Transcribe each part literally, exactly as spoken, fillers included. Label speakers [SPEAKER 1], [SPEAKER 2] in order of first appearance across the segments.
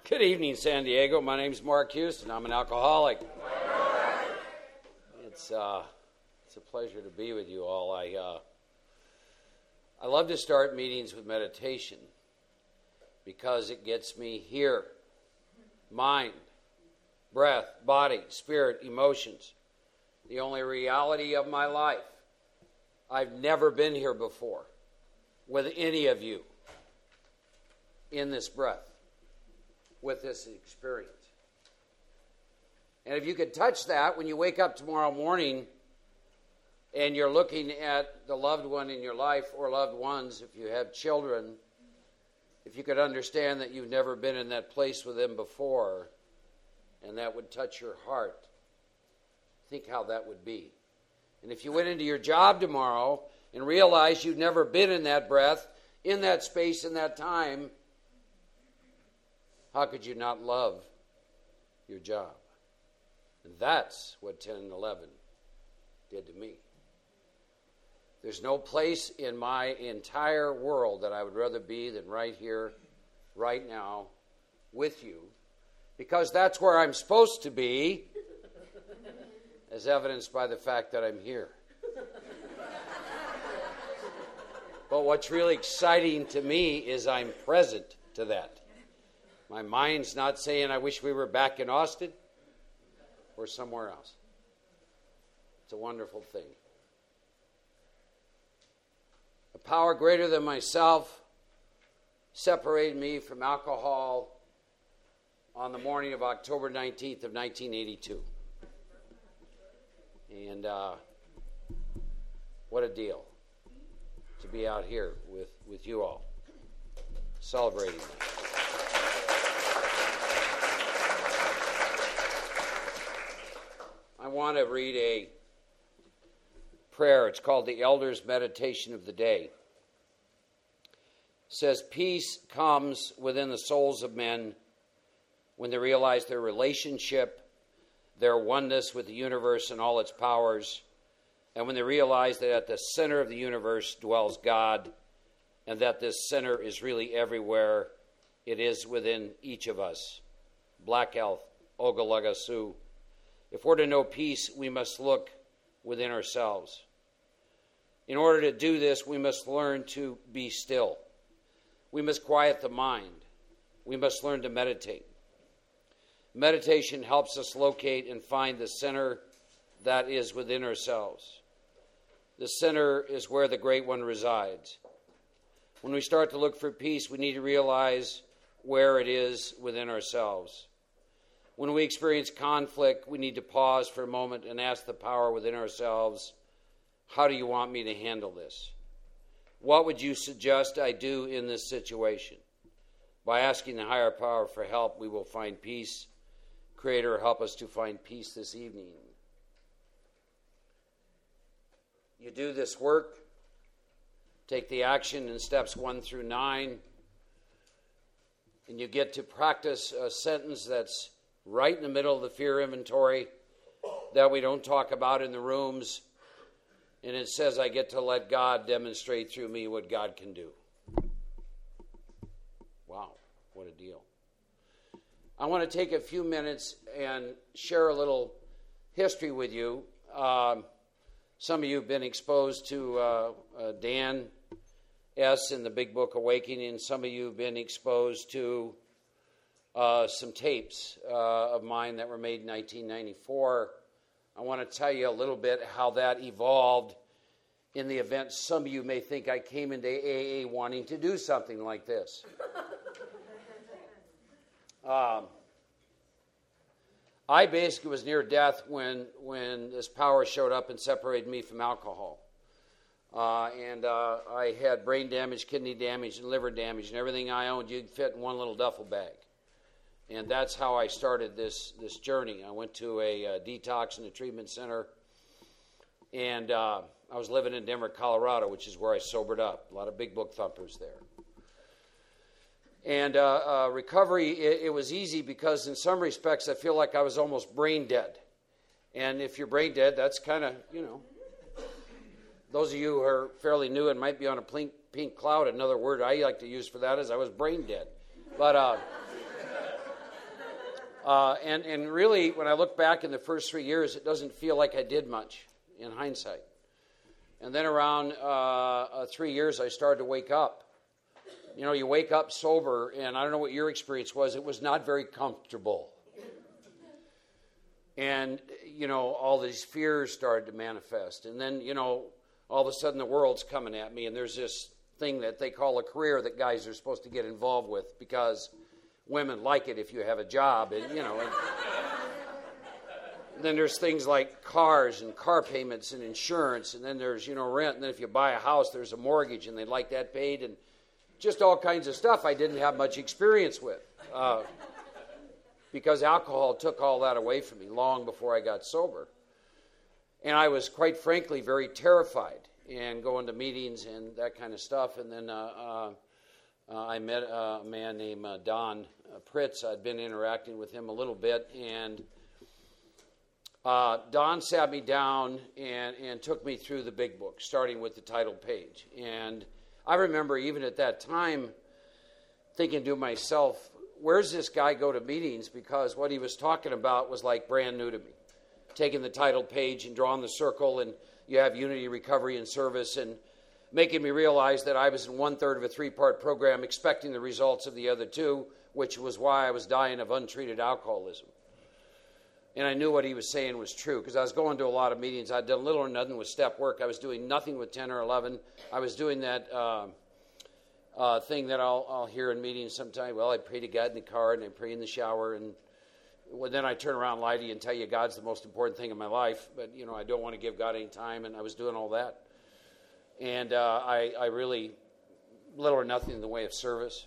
[SPEAKER 1] Good evening, San Diego. My name's Mark Houston. I'm an alcoholic. It's uh, it's a pleasure to be with you all. I uh, I love to start meetings with meditation because it gets me here. Mind, breath, body, spirit, emotions. The only reality of my life. I've never been here before with any of you in this breath, with this experience. And if you could touch that when you wake up tomorrow morning and you're looking at the loved one in your life or loved ones, if you have children, if you could understand that you've never been in that place with them before, and that would touch your heart, think how that would be. And if you went into your job tomorrow and realized you've never been in that breath, in that space, in that time, how could you not love your job? And that's what ten eleven did to me. There's no place in my entire world that I would rather be than right here, right now, with you, because that's where I'm supposed to be, as evidenced by the fact that I'm here. But what's really exciting to me is I'm present to that. My mind's not saying I wish we were back in Austin or somewhere else. It's a wonderful thing. A power greater than myself separated me from alcohol on the morning of October nineteenth of nineteen eighty-two. And uh, what a deal to be out here with, with you all, celebrating that. I want to read a prayer. It's called the Elder's Meditation of the Day. It says, peace comes within the souls of men when they realize their relationship, their oneness with the universe and all its powers, and when they realize that at the center of the universe dwells God, and that this center is really everywhere. It is within each of us. Black Elf, Ogalaga Sioux. If we're to know peace, we must look within ourselves. In order to do this, we must learn to be still. We must quiet the mind. We must learn to meditate. Meditation helps us locate and find the center that is within ourselves. The center is where the Great One resides. When we start to look for peace, we need to realize where it is within ourselves. When we experience conflict, we need to pause for a moment and ask the power within ourselves, how do you want me to handle this? What would you suggest I do in this situation? By asking the higher power for help, we will find peace. Creator, help us to find peace this evening. You do this work, take the action in steps one through nine, and you get to practice a sentence that's right in the middle of the fear inventory that we don't talk about in the rooms. And it says, I get to let God demonstrate through me what God can do. Wow, what a deal. I want to take a few minutes and share a little history with you. Um, some of you have been exposed to uh, uh, Dan S. in the Big Book Awakening. Some of you have been exposed to Uh, some tapes uh, of mine that were made in nineteen ninety-four. I want to tell you a little bit how that evolved in the event some of you may think I came into A A wanting to do something like this. um, I basically was near death when, when this power showed up and separated me from alcohol. Uh, and uh, I had brain damage, kidney damage, and liver damage, and everything I owned you'd fit in one little duffel bag. And that's how I started this this journey. I went to a, a detox and a treatment center, and uh, I was living in Denver, Colorado, which is where I sobered up. A lot of big book thumpers there. And uh, uh, recovery, it, it was easy because in some respects I feel like I was almost brain dead. And if you're brain dead, that's kind of, you know, those of you who are fairly new and might be on a pink, pink cloud, another word I like to use for that is I was brain dead. But... Uh, Uh, and, and really, when I look back in the first three years, it doesn't feel like I did much in hindsight. And then around uh, uh, three years, I started to wake up. You know, you wake up sober, and I don't know what your experience was. It was not very comfortable. And, you know, all these fears started to manifest. And then, you know, all of a sudden the world's coming at me, and there's this thing that they call a career that guys are supposed to get involved with because women like it if you have a job. And, you know, and then there's things like cars and car payments and insurance, and then there's, you know, rent. And then if you buy a house, there's a mortgage, and they'd like that paid, and just all kinds of stuff I didn't have much experience with. Uh, because alcohol took all that away from me long before I got sober. And I was, quite frankly, very terrified and going to meetings and that kind of stuff. And then uh, uh, uh, I met a man named uh, Don Pritz. I'd been interacting with him a little bit, and uh, Don sat me down and, and took me through the big book, starting with the title page. And I remember even at that time thinking to myself, where's this guy go to meetings? Because what he was talking about was like brand new to me. Taking the title page and drawing the circle, and you have unity, recovery, and service, and making me realize that I was in one-third of a three-part program expecting the results of the other two, which was why I was dying of untreated alcoholism. And I knew what he was saying was true, because I was going to a lot of meetings. I'd done little or nothing with step work. I was doing nothing with ten or eleven. I was doing that uh, uh, thing that I'll, I'll hear in meetings sometimes. Well, I pray to God in the car, and I pray in the shower, and well, then I turn around and lie to you and tell you God's the most important thing in my life. But, you know, I don't want to give God any time, and I was doing all that. And uh, I, I really, little or nothing in the way of service.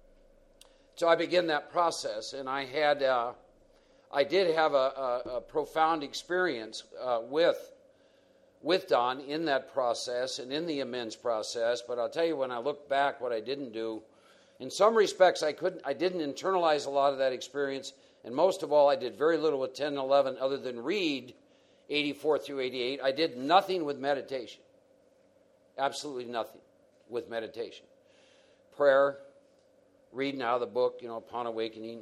[SPEAKER 1] So I began that process, and I had... Uh, I did have a, a, a profound experience uh, with with Don in that process and in the amends process. But I'll tell you, when I look back, what I didn't do, in some respects, I couldn't. I didn't internalize a lot of that experience, and most of all, I did very little with ten and eleven, other than read eighty-four through eighty-eight. I did nothing with meditation, absolutely nothing with meditation. Prayer, reading out of the book, you know, upon awakening.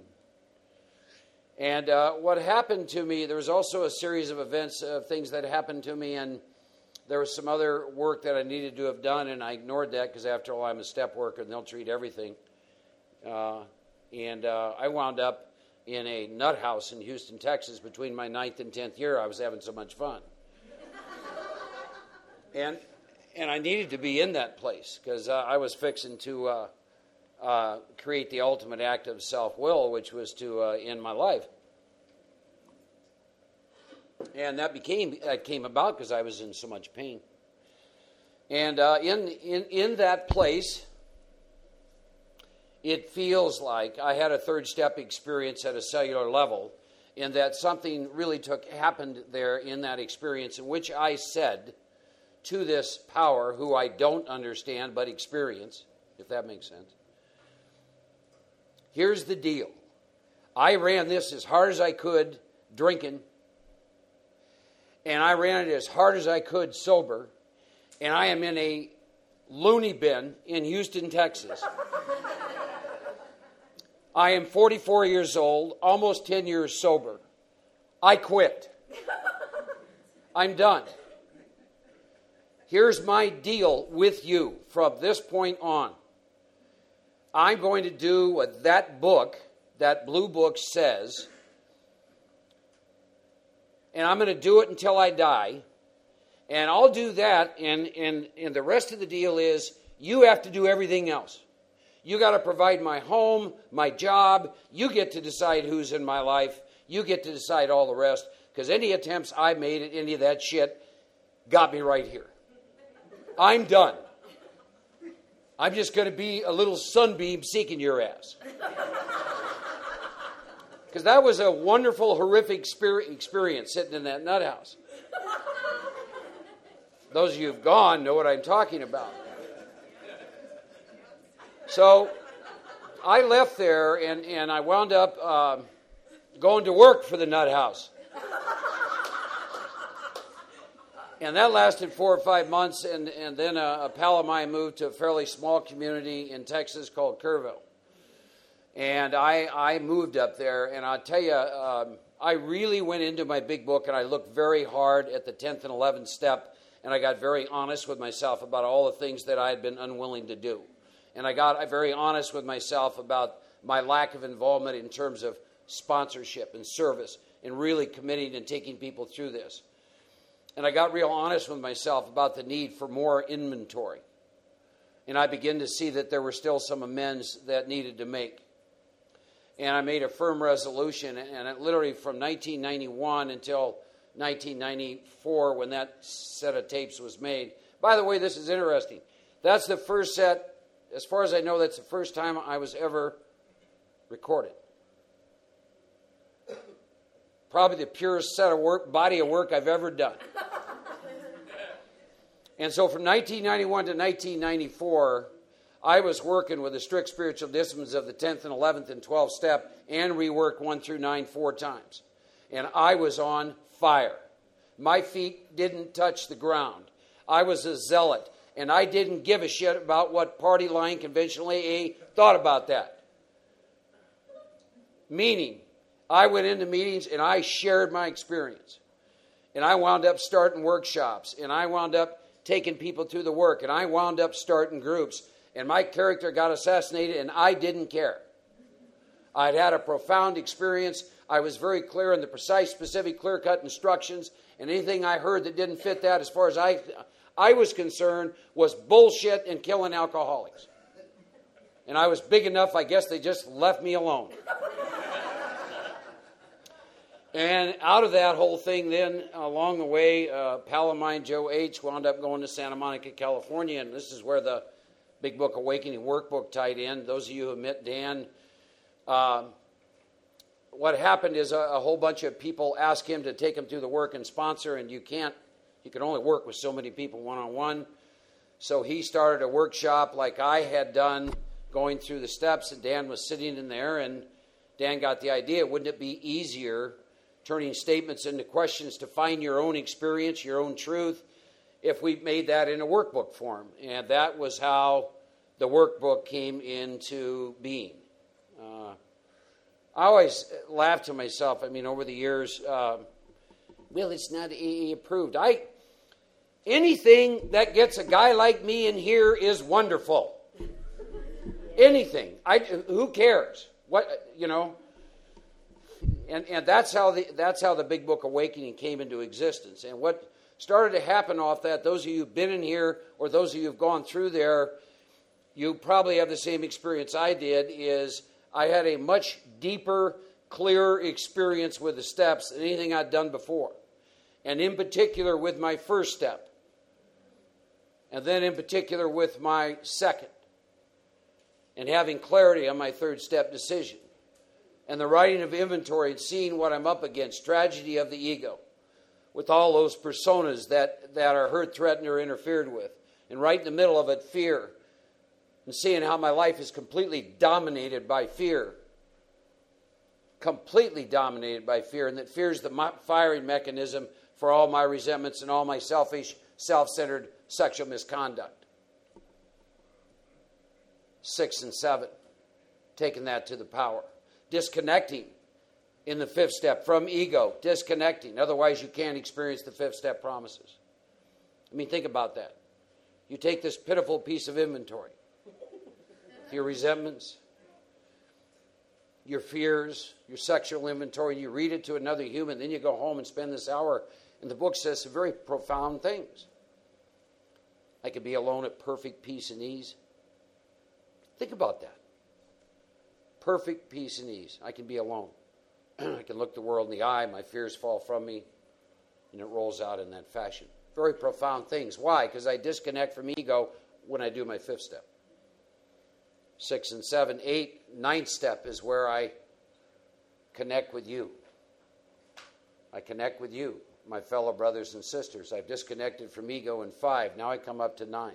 [SPEAKER 1] And uh, what happened to me, there was also a series of events, of uh, things that happened to me, and there was some other work that I needed to have done, and I ignored that because, after all, I'm a step worker, and they'll treat everything. Uh, and uh, I wound up in a nut house in Houston, Texas, between my ninth and tenth year. I was having so much fun. and and I needed to be in that place because uh, I was fixing to... Uh, Uh, create the ultimate act of self-will, which was to uh, end my life. And that became that came about because I was in so much pain. And uh, in, in, in that place, it feels like I had a third step experience at a cellular level, in that something really took happened there in that experience, in which I said to this power, who I don't understand but experience, if that makes sense, here's the deal. I ran this as hard as I could drinking, and I ran it as hard as I could sober, and I am in a loony bin in Houston, Texas. I am forty-four years old, almost ten years sober. I quit. I'm done. Here's my deal with you from this point on. I'm going to do what that book, that blue book says, and I'm going to do it until I die, and I'll do that, and, and, and the rest of the deal is you have to do everything else. You got to provide my home, my job. You get to decide who's in my life. You get to decide all the rest, because any attempts I made at any of that shit got me right here. I'm done. I'm just going to be a little sunbeam seeking your ass. Because that was a wonderful, horrific experience sitting in that nut house. Those of you who've gone know what I'm talking about. So I left there, and, and I wound up uh, going to work for the nut house. And that lasted four or five months, and, and then a, a pal of mine moved to a fairly small community in Texas called Kerrville. And I, I moved up there, and I'll tell you, um, I really went into my big book, and I looked very hard at the tenth and eleventh step, and I got very honest with myself about all the things that I had been unwilling to do. And I got very honest with myself about my lack of involvement in terms of sponsorship and service and really committing and taking people through this. And I got real honest with myself about the need for more inventory. And I began to see that there were still some amends that needed to make. And I made a firm resolution, and it literally from nineteen ninety-one until nineteen ninety-four, when that set of tapes was made. By the way, this is interesting. That's the first set, as far as I know, that's the first time I was ever recorded. Probably the purest set of work, body of work I've ever done. And so from nineteen ninety-one to nineteen ninety-four, I was working with the strict spiritual disciplines of the tenth and eleventh and twelfth step and reworked one through nine four times. And I was on fire. My feet didn't touch the ground. I was a zealot, and I didn't give a shit about what party line conventional A A thought about that. Meaning, I went into meetings and I shared my experience. And I wound up starting workshops, and I wound up taking people through the work, and I wound up starting groups. And my character got assassinated, and I didn't care. I'd had a profound experience. I was very clear in the precise, specific, clear-cut instructions, and anything I heard that didn't fit that, as far as I, I was concerned, was bullshit and killing alcoholics. And I was big enough, I guess they just left me alone. And out of that whole thing then, along the way, uh, pal of mine, Joe H., wound up going to Santa Monica, California, and this is where the Big Book Awakening workbook tied in. Those of you who met Dan, uh, what happened is a, a whole bunch of people asked him to take him through the work and sponsor, and you can't, you can only work with so many people one-on-one. So he started a workshop like I had done, going through the steps, and Dan was sitting in there, and Dan got the idea, wouldn't it be easier turning statements into questions to find your own experience, your own truth, if we made that in a workbook form? And that was how the workbook came into being. Uh, I always laugh to myself, I mean, over the years, uh, well, it's not A A approved. I, anything that gets a guy like me in here is wonderful. Anything. I, who cares? What, you know? And and that's how the that's how the Big Book Awakening came into existence. And what started to happen off that, those of you who've been in here or those of you who've gone through there, you probably have the same experience I did, is I had a much deeper, clearer experience with the steps than anything I'd done before. And in particular with my first step. And then in particular with my second. And having clarity on my third step decision. And the writing of inventory and seeing what I'm up against, tragedy of the ego, with all those personas that, that are hurt, threatened, or interfered with. And right in the middle of it, fear. And seeing how my life is completely dominated by fear. Completely dominated by fear. And that fear is the firing mechanism for all my resentments and all my selfish, self-centered sexual misconduct. Six and seven. Taking that to the power. Disconnecting in the fifth step from ego. Disconnecting. Otherwise, you can't experience the fifth step promises. I mean, think about that. You take this pitiful piece of inventory. Your resentments, your fears, your sexual inventory, and you read it to another human. Then you go home and spend this hour. And the book says some very profound things. I could be alone at perfect peace and ease. Think about that. Perfect peace and ease. I can be alone. I can look the world in the eye. My fears fall from me. And it rolls out in that fashion. Very profound things. Why? Because I disconnect from ego when I do my fifth step. Six and seven. Eight. Ninth step is where I connect with you. I connect with you, my fellow brothers and sisters. I've disconnected from ego in five. Now I come up to nine.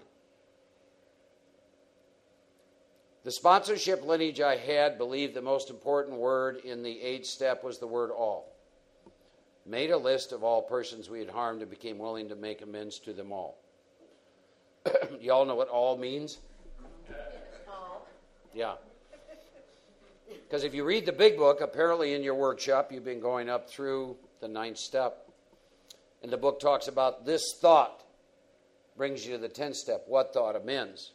[SPEAKER 1] The sponsorship lineage I had believed the most important word in the eighth step was the word all. Made a list of all persons we had harmed and became willing to make amends to them all. You all know what all means? All. Yeah. Because if you read the big book, apparently in your workshop, you've been going up through the ninth step. And the book talks about this thought brings you to the tenth step. What thought? Amends.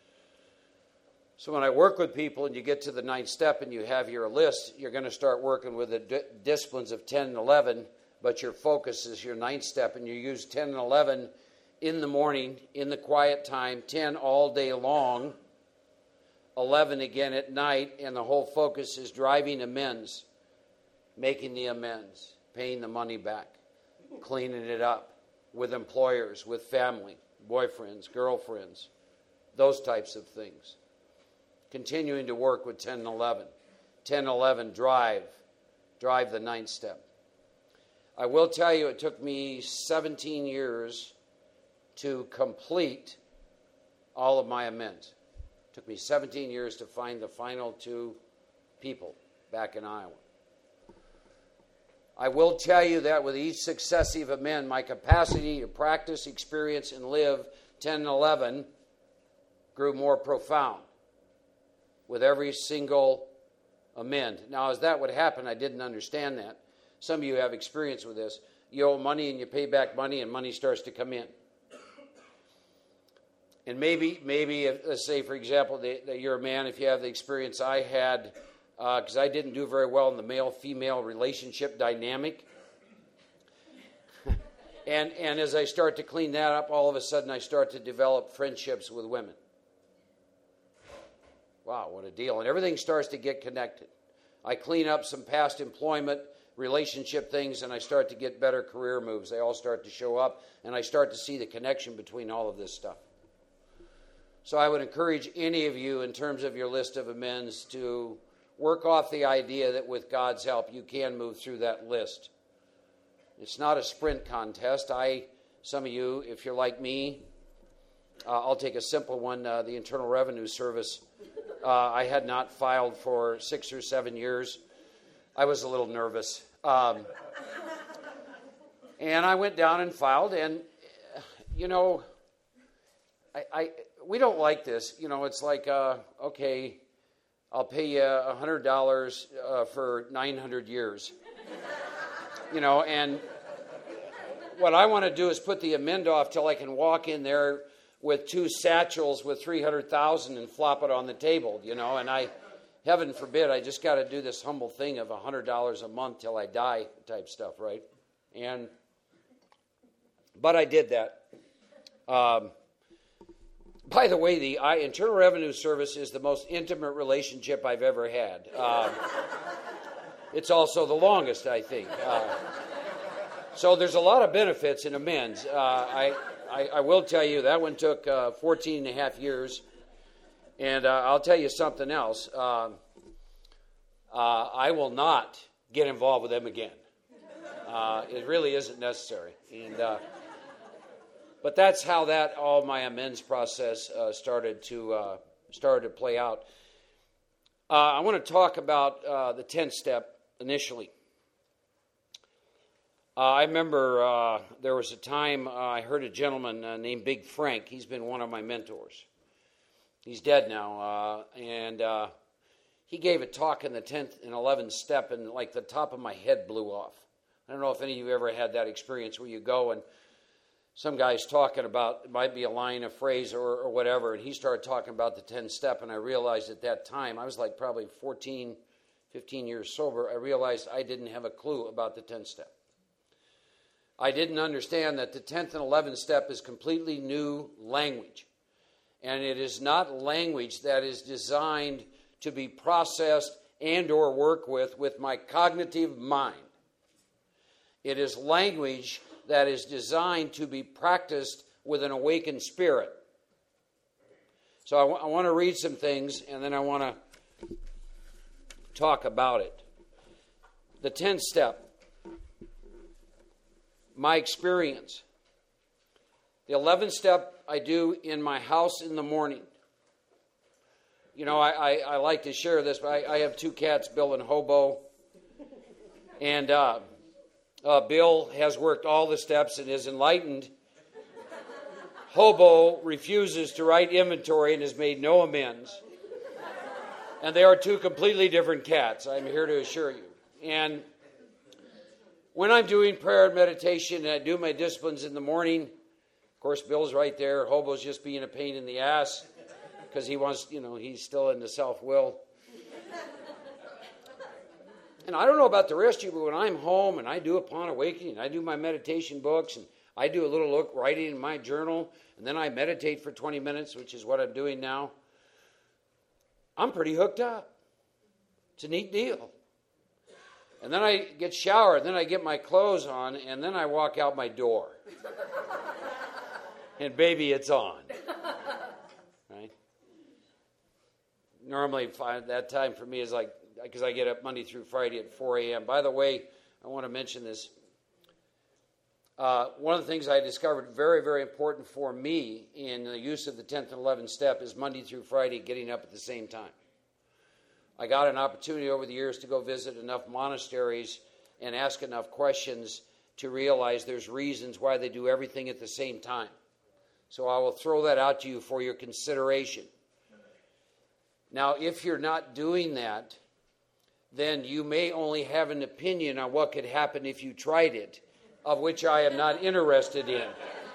[SPEAKER 1] So when I work with people and you get to the ninth step and you have your list, you're going to start working with the d- disciplines of ten and eleven, but your focus is your ninth step. And you use ten and eleven in the morning, in the quiet time, ten all day long, eleven again at night, and the whole focus is driving amends, making the amends, paying the money back, cleaning it up with employers, with family, boyfriends, girlfriends, those types of things. Continuing to work with ten and eleven. ten and eleven, drive. Drive the ninth step. I will tell you, it took me seventeen years to complete all of my amends. It took me seventeen years to find the final two people back in Iowa. I will tell you that with each successive amend, my capacity to practice, experience, and live ten and eleven grew more profound with every single amend. Now, as that would happen, I didn't understand that. Some of you have experience with this. You owe money and you pay back money and money starts to come in. And maybe, maybe if, let's say, for example, that you're a man, if you have the experience I had, because uh, I didn't do very well in the male-female relationship dynamic. and, and as I start to clean that up, all of a sudden I start to develop friendships with women. Wow, what a deal. And everything starts to get connected. I clean up some past employment, relationship things, and I start to get better career moves. They all start to show up, and I start to see the connection between all of this stuff. So I would encourage any of you, in terms of your list of amends, to work off the idea that with God's help, you can move through that list. It's not a sprint contest. I, some of you, if you're like me, uh, I'll take a simple one, uh, the Internal Revenue Service. Uh, I had not filed for six or seven years. I was a little nervous. Um, and I went down and filed, and, you know, I, I we don't like this. You know, it's like, uh, okay, I'll pay you one hundred dollars uh, for nine hundred years. You know, and what I want to do is put the amend off till I can walk in there with two satchels with three hundred thousand dollars and flop it on the table, you know, and I, heaven forbid, I just got to do this humble thing of one hundred dollars a month till I die type stuff, right? And, but I did that. Um, by the way, the I, Internal Revenue Service is the most intimate relationship I've ever had. Uh, it's also the longest, I think. Uh, so there's a lot of benefits in amends. Uh, I... I, I will tell you, that one took uh, fourteen and a half years. And uh, I'll tell you something else. Uh, uh, I will not get involved with them again. Uh, it really isn't necessary. And uh, But that's how that all my amends process uh, started to uh, started to play out. Uh, I want to talk about uh, the tenth step initially. Uh, I remember uh, there was a time uh, I heard a gentleman uh, named Big Frank. He's been one of my mentors. He's dead now. Uh, and uh, he gave a talk in the tenth and eleventh step, and like the top of my head blew off. I don't know if any of you ever had that experience where you go and some guy's talking about, it might be a line, a phrase, or, or whatever, and he started talking about the tenth step, and I realized at that time, I was like probably fourteen, fifteen years sober, I realized I didn't have a clue about the tenth step. I didn't understand that the tenth and eleventh step is completely new language. And it is not language that is designed to be processed and or work with with my cognitive mind. It is language that is designed to be practiced with an awakened spirit. So I, w- I want to read some things, and then I want to talk about it. The tenth step. My experience. The eleventh step I do in my house in the morning. You know, I, I, I like to share this, but I, I have two cats, Bill and Hobo. And uh, uh, Bill has worked all the steps and is enlightened. Hobo refuses to write inventory and has made no amends. And they are two completely different cats, I'm here to assure you. And when I'm doing prayer and meditation and I do my disciplines in the morning, of course, Bill's right there. Hobo's just being a pain in the ass because he wants, you know, he's still into self-will. And I don't know about the rest of you, but when I'm home and I do Upon Awakening, I do my meditation books, and I do a little look writing in my journal, and then I meditate for twenty minutes, which is what I'm doing now, I'm pretty hooked up. It's a neat deal. And then I get showered, then I get my clothes on, and then I walk out my door. And baby, it's on. Right? Normally, that time for me is like, because I get up Monday through Friday at four a.m. By the way, I want to mention this. Uh, one of the things I discovered very, very important for me in the use of the tenth and eleventh step is Monday through Friday getting up at the same time. I got an opportunity over the years to go visit enough monasteries and ask enough questions to realize there's reasons why they do everything at the same time. So I will throw that out to you for your consideration. Now, if you're not doing that, then you may only have an opinion on what could happen if you tried it, of which I am not interested in.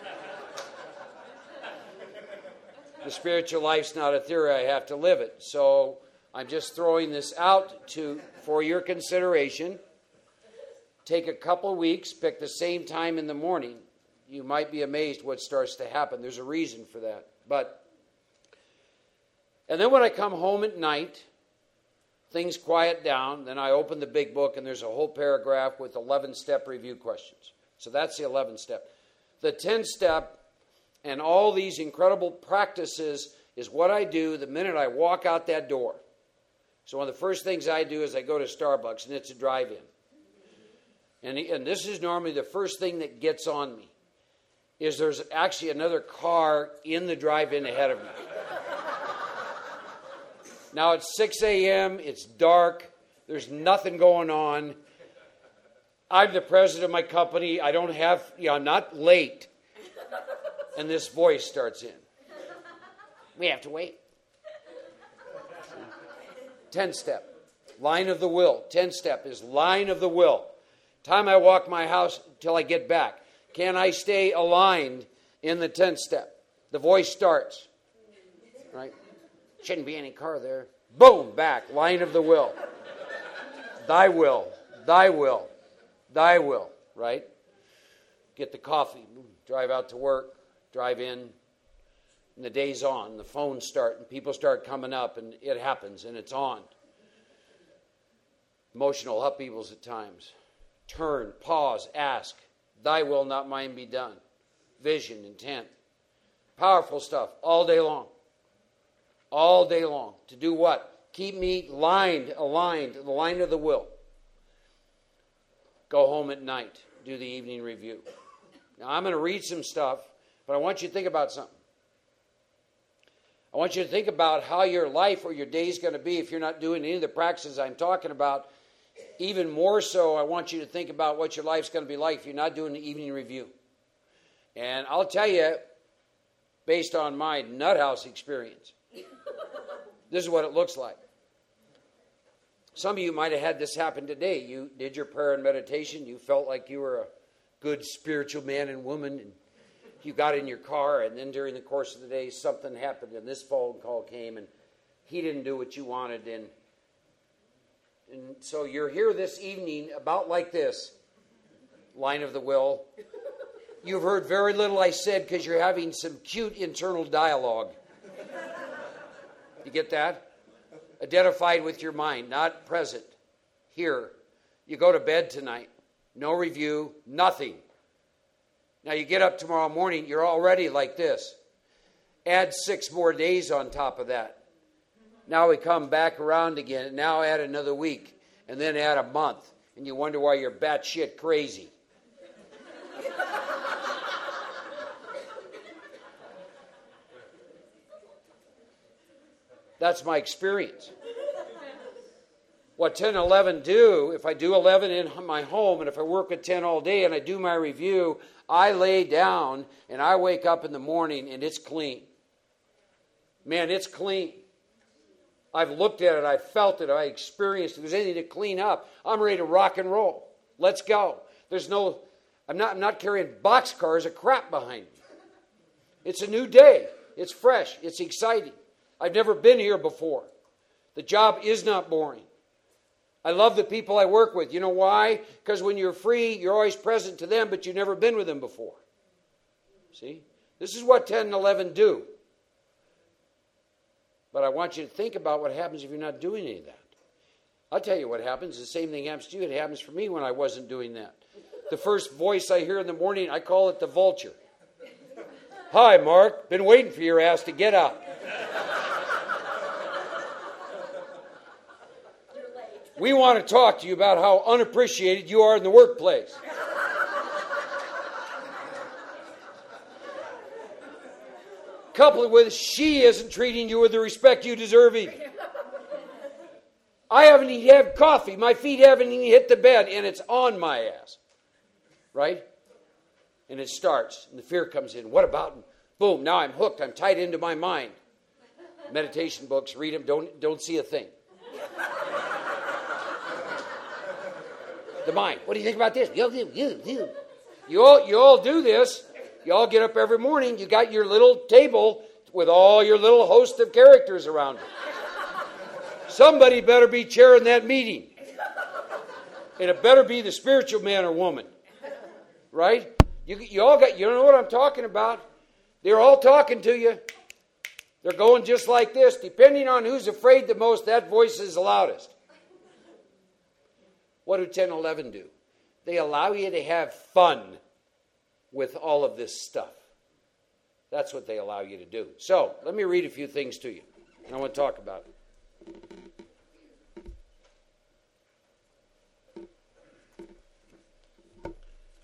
[SPEAKER 1] The spiritual life's not a theory, I have to live it. So I'm just throwing this out to for your consideration. Take a couple weeks, pick the same time in the morning. You might be amazed what starts to happen. There's a reason for that. But, and then when I come home at night, things quiet down, then I open the big book and there's a whole paragraph with eleven-step review questions. So that's the eleventh step. The tenth step and all these incredible practices is what I do the minute I walk out that door. So one of the first things I do is I go to Starbucks, and it's a drive-in. And, and this is normally the first thing that gets on me, is there's actually another car in the drive-in ahead of me. Now it's six a.m., it's dark, there's nothing going on. I'm the president of my company, I don't have, you know, I'm not late. And this voice starts in. We have to wait. Tenth step, line of the will. Tenth step is line of the will. Time I walk my house till I get back. Can I stay aligned in the tenth step? The voice starts. Right? Shouldn't be any car there. Boom, back. Line of the will. Thy will. Thy will. Thy will. Right? Get the coffee. Drive out to work. Drive in. And the day's on. The phones start. And people start coming up. And it happens. And it's on. Emotional upheavals at times. Turn. Pause. Ask. Thy will, not mine, be done. Vision. Intent. Powerful stuff. All day long. All day long. To do what? Keep me lined, aligned, the line of the will. Go home at night. Do the evening review. Now, I'm going to read some stuff, but I want you to think about something. I want you to think about how your life or your day is going to be if you're not doing any of the practices I'm talking about. Even more so, I want you to think about what your life's going to be like if you're not doing the evening review. And I'll tell you, based on my nut house experience, this is what it looks like. Some of you might have had this happen today. You did your prayer and meditation. You felt like you were a good spiritual man and woman. And you got in your car, and then during the course of the day, something happened, and this phone call came, and he didn't do what you wanted. And, and so you're here this evening about like this. Line of the will. You've heard very little I said because you're having some cute internal dialogue. You get that? Identified with your mind, not present. Here. You go to bed tonight. No review, nothing. Now you get up tomorrow morning, you're already like this. Add six more days on top of that. Now we come back around again, and now add another week, and then add a month, and you wonder why you're batshit crazy. That's my experience. What ten and eleven do, if I do eleven in my home, and if I work at ten all day and I do my review, I lay down and I wake up in the morning and it's clean. Man, it's clean. I've looked at it, I've felt it, I experienced it. If there's anything to clean up, I'm ready to rock and roll. Let's go. There's no, I'm not, I'm not carrying boxcars of crap behind me. It's a new day. It's fresh. It's exciting. I've never been here before. The job is not boring. I love the people I work with. You know why? Because when you're free, you're always present to them, but you've never been with them before. See? This is what ten and eleven do. But I want you to think about what happens if you're not doing any of that. I'll tell you what happens. The same thing happens to you. It happens for me when I wasn't doing that. The first voice I hear in the morning, I call it the vulture. Hi, Mark. Been waiting for your ass to get up. We want to talk to you about how unappreciated you are in the workplace. Coupled with, she isn't treating you with the respect you deserve either. I haven't even had coffee. My feet haven't even hit the bed, and it's on my ass. Right? And it starts, and the fear comes in. What about him? Boom, now I'm hooked. I'm tied into my mind. Meditation books, read them, don't, don't see a thing. The mind. What do you think about this? You, you, you, you. You all, you all do this. You all get up every morning. You got your little table with all your little host of characters around it. Somebody better be chairing that meeting. And it better be the spiritual man or woman. Right? You, you all got, you don't know what I'm talking about. They're all talking to you. They're going just like this. Depending on who's afraid the most, that voice is the loudest. What do ten and eleven do? They allow you to have fun with all of this stuff. That's what they allow you to do. So, let me read a few things to you. And I want to talk about it.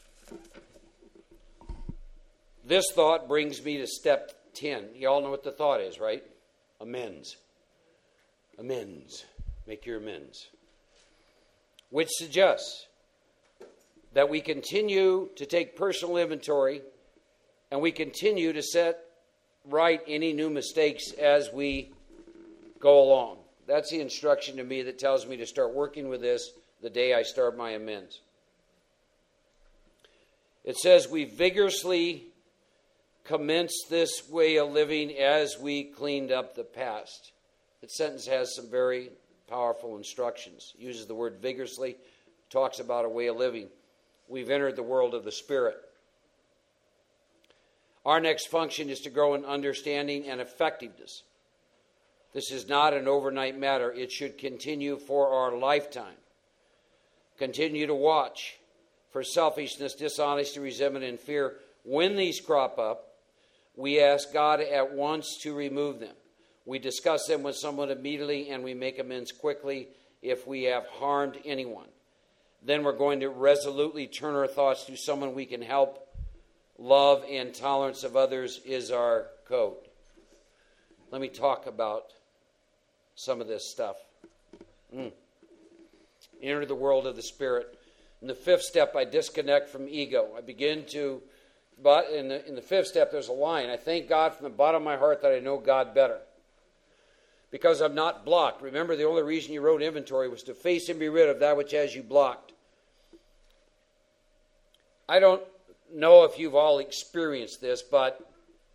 [SPEAKER 1] This thought brings me to step ten. You all know what the thought is, right? Amends. Amends. Make your amends. Which suggests that we continue to take personal inventory and we continue to set right any new mistakes as we go along. That's the instruction to me that tells me to start working with this the day I start my amends. It says we vigorously commence this way of living as we cleaned up the past. That sentence has some very powerful instructions. It uses the word vigorously, talks about a way of living. We've entered the world of the Spirit. Our next function is to grow in understanding and effectiveness. This is not an overnight matter. It should continue for our lifetime. Continue to watch for selfishness, dishonesty, resentment, and fear. When these crop up, we ask God at once to remove them. We discuss them with someone immediately, and we make amends quickly if we have harmed anyone. Then we're going to resolutely turn our thoughts to someone we can help. Love and tolerance of others is our code. Let me talk about some of this stuff. Mm. Enter the world of the Spirit. In the fifth step, I disconnect from ego. I begin to, but in the, in the fifth step, there's a line. I thank God from the bottom of my heart that I know God better. Because I'm not blocked. Remember, the only reason you wrote inventory was to face and be rid of that which has you blocked. I don't know if you've all experienced this, but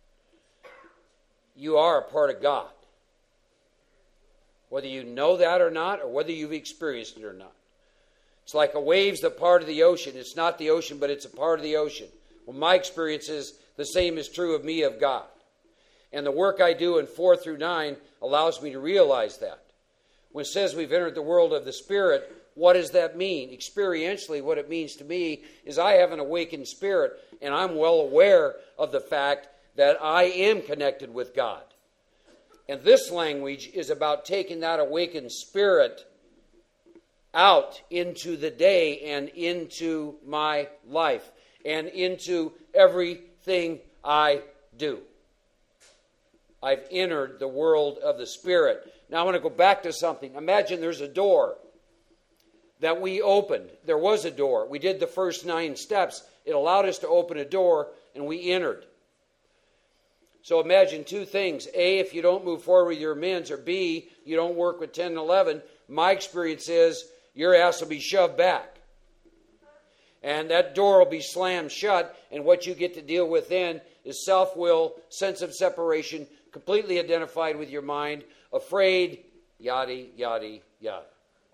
[SPEAKER 1] you are a part of God. Whether you know that or not, or whether you've experienced it or not. It's like a wave's a part of the ocean. It's not the ocean, but it's a part of the ocean. Well, my experience is the same is true of me, of God. And the work I do in four through nine allows me to realize that. When it says we've entered the world of the Spirit, what does that mean? Experientially, what it means to me is I have an awakened spirit, and I'm well aware of the fact that I am connected with God. And this language is about taking that awakened spirit out into the day and into my life and into everything I do. I've entered the world of the Spirit. Now I want to go back to something. Imagine there's a door that we opened. There was a door. We did the first nine steps. It allowed us to open a door, and we entered. So imagine two things. A, if you don't move forward with your amends, or B, you don't work with ten and eleven, my experience is your ass will be shoved back. And that door will be slammed shut, and what you get to deal with then is self-will, sense of separation, completely identified with your mind, afraid, yada, yada, yada.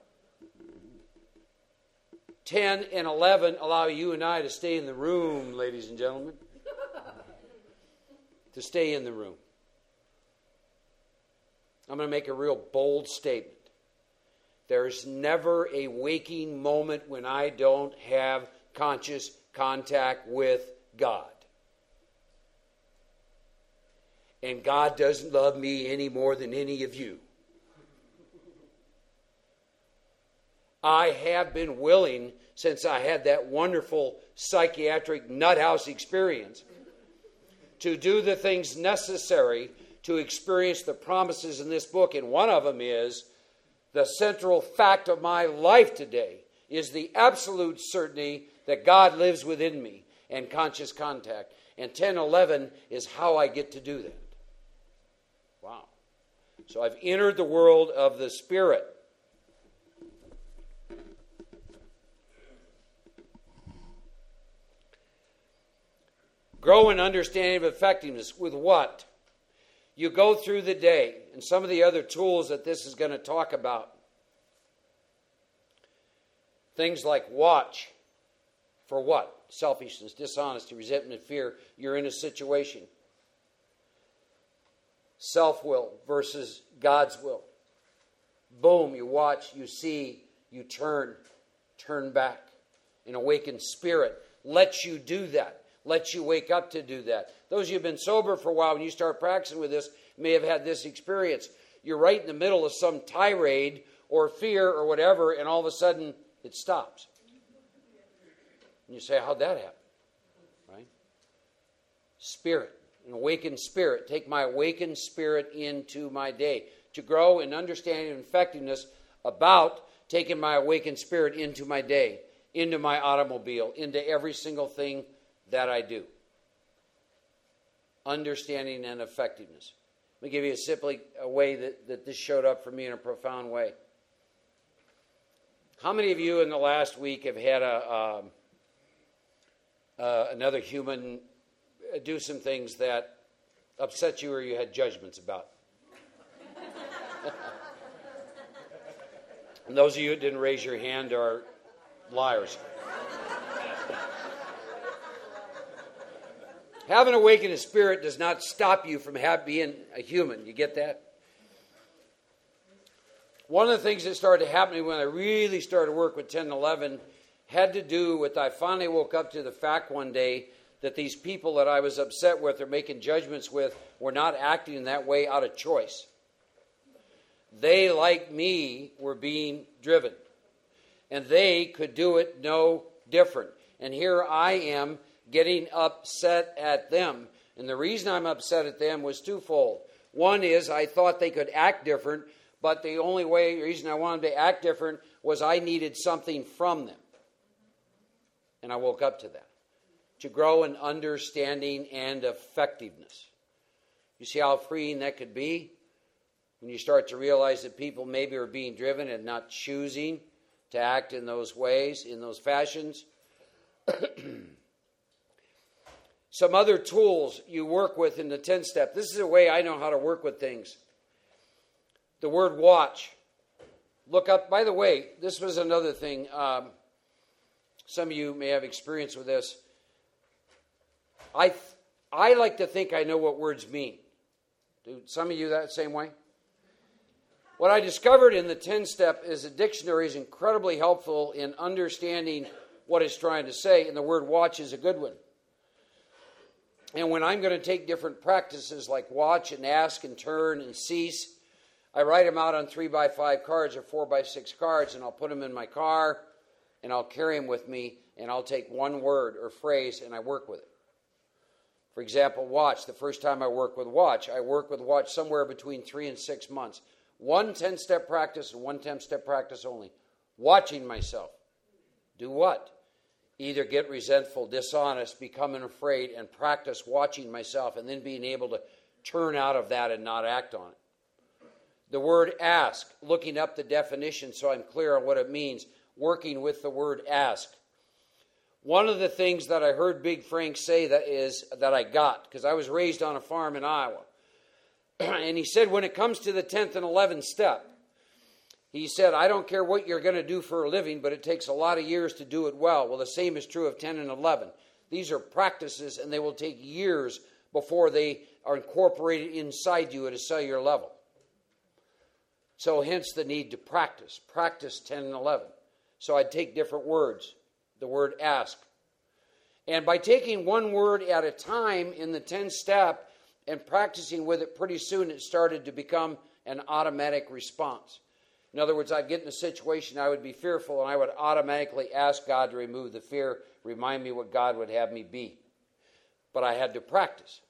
[SPEAKER 1] ten and eleven allow you and I to stay in the room, ladies and gentlemen. To stay in the room. I'm going to make a real bold statement. There's never a waking moment when I don't have conscious contact with God. And God doesn't love me any more than any of you. I have been willing, since I had that wonderful psychiatric nuthouse experience, to do the things necessary to experience the promises in this book. And one of them is, the central fact of my life today is the absolute certainty that God lives within me and conscious contact. And ten eleven is how I get to do that. Wow. So I've entered the world of the Spirit. Grow in understanding of effectiveness. With what? You go through the day, and some of the other tools that this is going to talk about. Things like watch. For what? Selfishness, dishonesty, resentment, fear. You're in a situation. Self-will versus God's will. Boom, you watch, you see, you turn. Turn back. An awakened spirit lets you do that. Lets you wake up to do that. Those of you who have been sober for a while, when you start practicing with this, may have had this experience. You're right in the middle of some tirade or fear or whatever, and all of a sudden it stops. And you say, how'd that happen? Right? Spirit, an awakened spirit. Take my awakened spirit into my day. To grow in understanding and effectiveness about taking my awakened spirit into my day, into my automobile, into every single thing that I do. Understanding and effectiveness. Let me give you a simply a way that, that this showed up for me in a profound way. How many of you in the last week have had a um, uh, another human do some things that upset you or you had judgments about? And those of you who didn't raise your hand are liars. Having awakened a spirit does not stop you from have, being a human. You get that? One of the things that started happening when I really started work with ten and eleven had to do with I finally woke up to the fact one day that these people that I was upset with or making judgments with were not acting in that way out of choice. They, like me, were being driven. And they could do it no different. And here I am getting upset at them. And the reason I'm upset at them was twofold. One is I thought they could act different, but the only way, the reason I wanted them to act different was I needed something from them. And I woke up to that. To grow in understanding and effectiveness. You see how freeing that could be? When you start to realize that people maybe are being driven and not choosing to act in those ways, in those fashions. Some other tools you work with in the ten-step. This is a way I know how to work with things. The word watch. Look up, by the way, this was another thing. Um, some of you may have experience with this. I I like to think I know what words mean. Do some of you that same way? What I discovered in the ten-step is a dictionary is incredibly helpful in understanding what it's trying to say, and the word watch is a good one. And when I'm going to take different practices like watch and ask and turn and cease, I write them out on three by five cards or four by six cards, and I'll put them in my car, and I'll carry them with me, and I'll take one word or phrase, and I work with it. For example, watch. The first time I work with watch, I work with watch somewhere between three and six months. One ten-step practice and one ten-step practice only. Watching myself. Do what? Either get resentful, dishonest, becoming afraid, and practice watching myself, and then being able to turn out of that and not act on it. The word ask, looking up the definition so I'm clear on what it means, working with the word ask. One of the things that I heard Big Frank say that is that I got, because I was raised on a farm in Iowa, and he said when it comes to the tenth and eleventh step, he said, I don't care what you're going to do for a living, but it takes a lot of years to do it well. Well, the same is true of ten and eleven. These are practices, and they will take years before they are incorporated inside you at a cellular level. So hence the need to practice. Practice ten and eleven. So I'd take different words. The word ask. And by taking one word at a time in the tenth step and practicing with it, pretty soon it started to become an automatic response. In other words, I'd get in a situation I would be fearful, and I would automatically ask God to remove the fear, remind me what God would have me be. But I had to practice.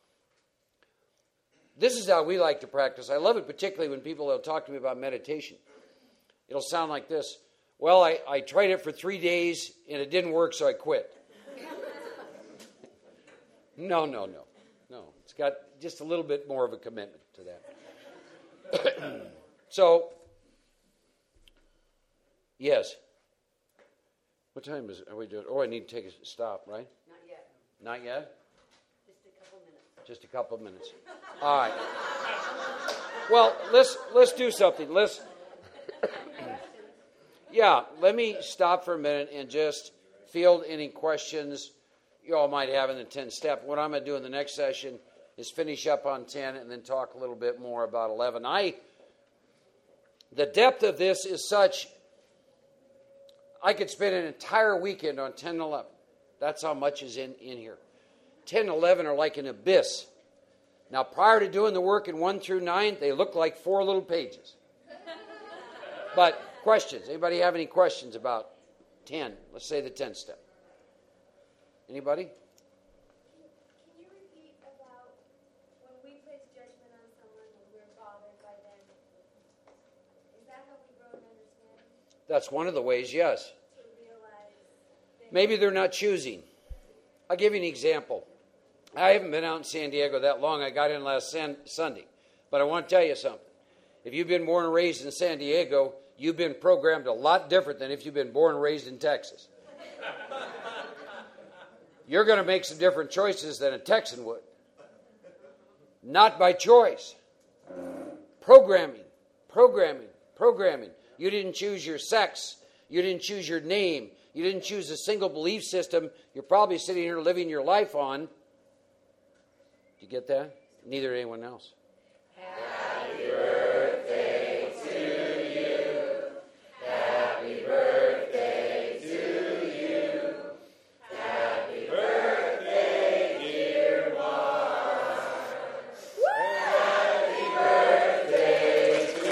[SPEAKER 1] This is how we like to practice. I love it particularly when people will talk to me about meditation. It'll sound like this. Well, I, I tried it for three days, and it didn't work, so I quit. No, no, no. No, it's got just a little bit more of a commitment to that. So, yes. What time is it? Are we doing? Oh, I need to take a stop, right?
[SPEAKER 2] Not yet.
[SPEAKER 1] Not yet?
[SPEAKER 2] Just a couple minutes.
[SPEAKER 1] Just a couple of minutes. All right. Well, let's let's do something. Let's. Yeah, let me stop for a minute and just field any questions you all might have in the tenth step. What I'm going to do in the next session is finish up on ten and then talk a little bit more about eleven. I, the depth of this is such, I could spend an entire weekend on ten and eleven. That's how much is in, in here. ten and eleven are like an abyss. Now, prior to doing the work in one through nine, they look like four little pages. But questions? Anybody have any questions about ten? Let's say the tenth step. Anybody?
[SPEAKER 3] Can you repeat about when we place judgment on someone and we're bothered by them? Is that how we grow in understanding?
[SPEAKER 1] That's one of the ways, yes.
[SPEAKER 3] To realize that
[SPEAKER 1] Maybe they're not choosing. I'll give you an example. I haven't been out in San Diego that long. I got in last san- Sunday. But I want to tell you something. If you've been born and raised in San Diego, you've been programmed a lot different than if you've been born and raised in Texas. You're going to make some different choices than a Texan would. Not by choice. Programming, programming, programming. You didn't choose your sex. You didn't choose your name. You didn't choose a single belief system you're probably sitting here living your life on. Do you get that? Neither did anyone else.
[SPEAKER 4] Happy birthday to you. Happy birthday to you. Happy birthday, dear Mark. Happy birthday to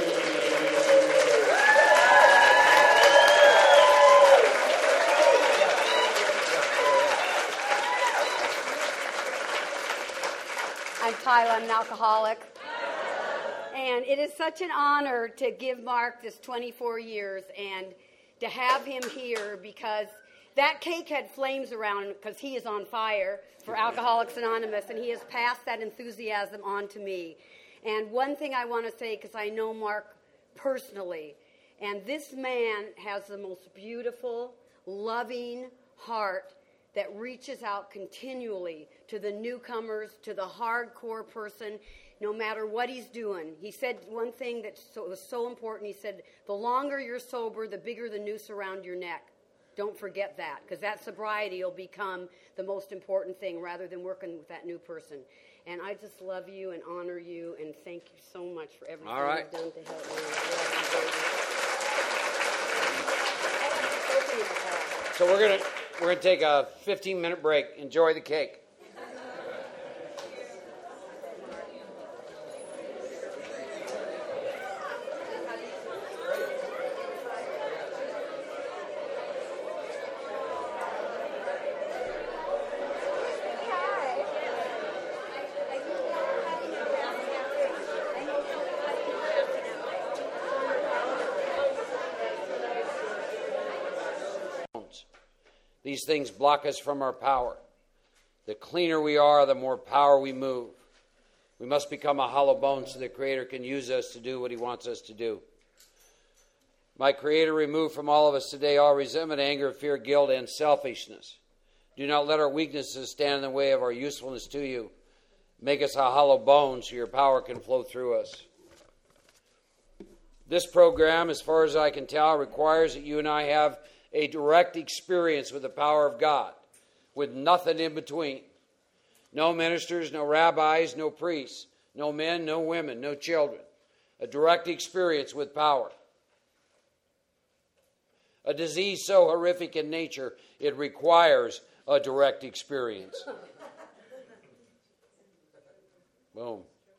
[SPEAKER 2] I'm Tyler. I'm an alcoholic. And it is such an honor to give Mark this twenty-four years and to have him here because that cake had flames around him because he is on fire for Alcoholics Anonymous, and he has passed that enthusiasm on to me. And one thing I want to say, because I know Mark personally, and this man has the most beautiful, loving heart that reaches out continually to the newcomers, to the hardcore person, no matter what he's doing. He said one thing that so, was so important. He said, the longer you're sober, the bigger the noose around your neck. Don't forget that, because that sobriety will become the most important thing rather than working with that new person. And I just love you and honor you, and thank you so much for everything
[SPEAKER 1] All right.
[SPEAKER 2] you've done to help me.
[SPEAKER 1] So we're gonna we're gonna take a fifteen minute break. Enjoy the cake. These things block us from our power. The cleaner we are, the more power we move. We must become a hollow bone so the Creator can use us to do what He wants us to do. My Creator, remove from all of us today all resentment, anger, fear, guilt, and selfishness. Do not let our weaknesses stand in the way of our usefulness to You. Make us a hollow bone so Your power can flow through us. This program, as far as I can tell, requires that you and I have a direct experience with the power of God, with nothing in between. No ministers, no rabbis, no priests, no men, no women, no children. A direct experience with power. A disease so horrific in nature, it requires a direct experience. Boom.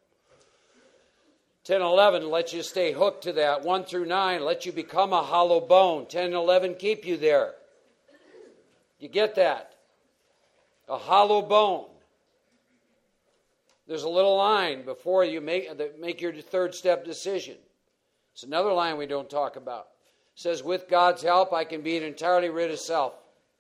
[SPEAKER 1] ten and eleven lets you stay hooked to that. one through nine let you become a hollow bone. ten and eleven keep you there. You get that? A hollow bone. There's a little line before you make, make your third step decision. It's another line we don't talk about. It says, with God's help, I can be entirely rid of self.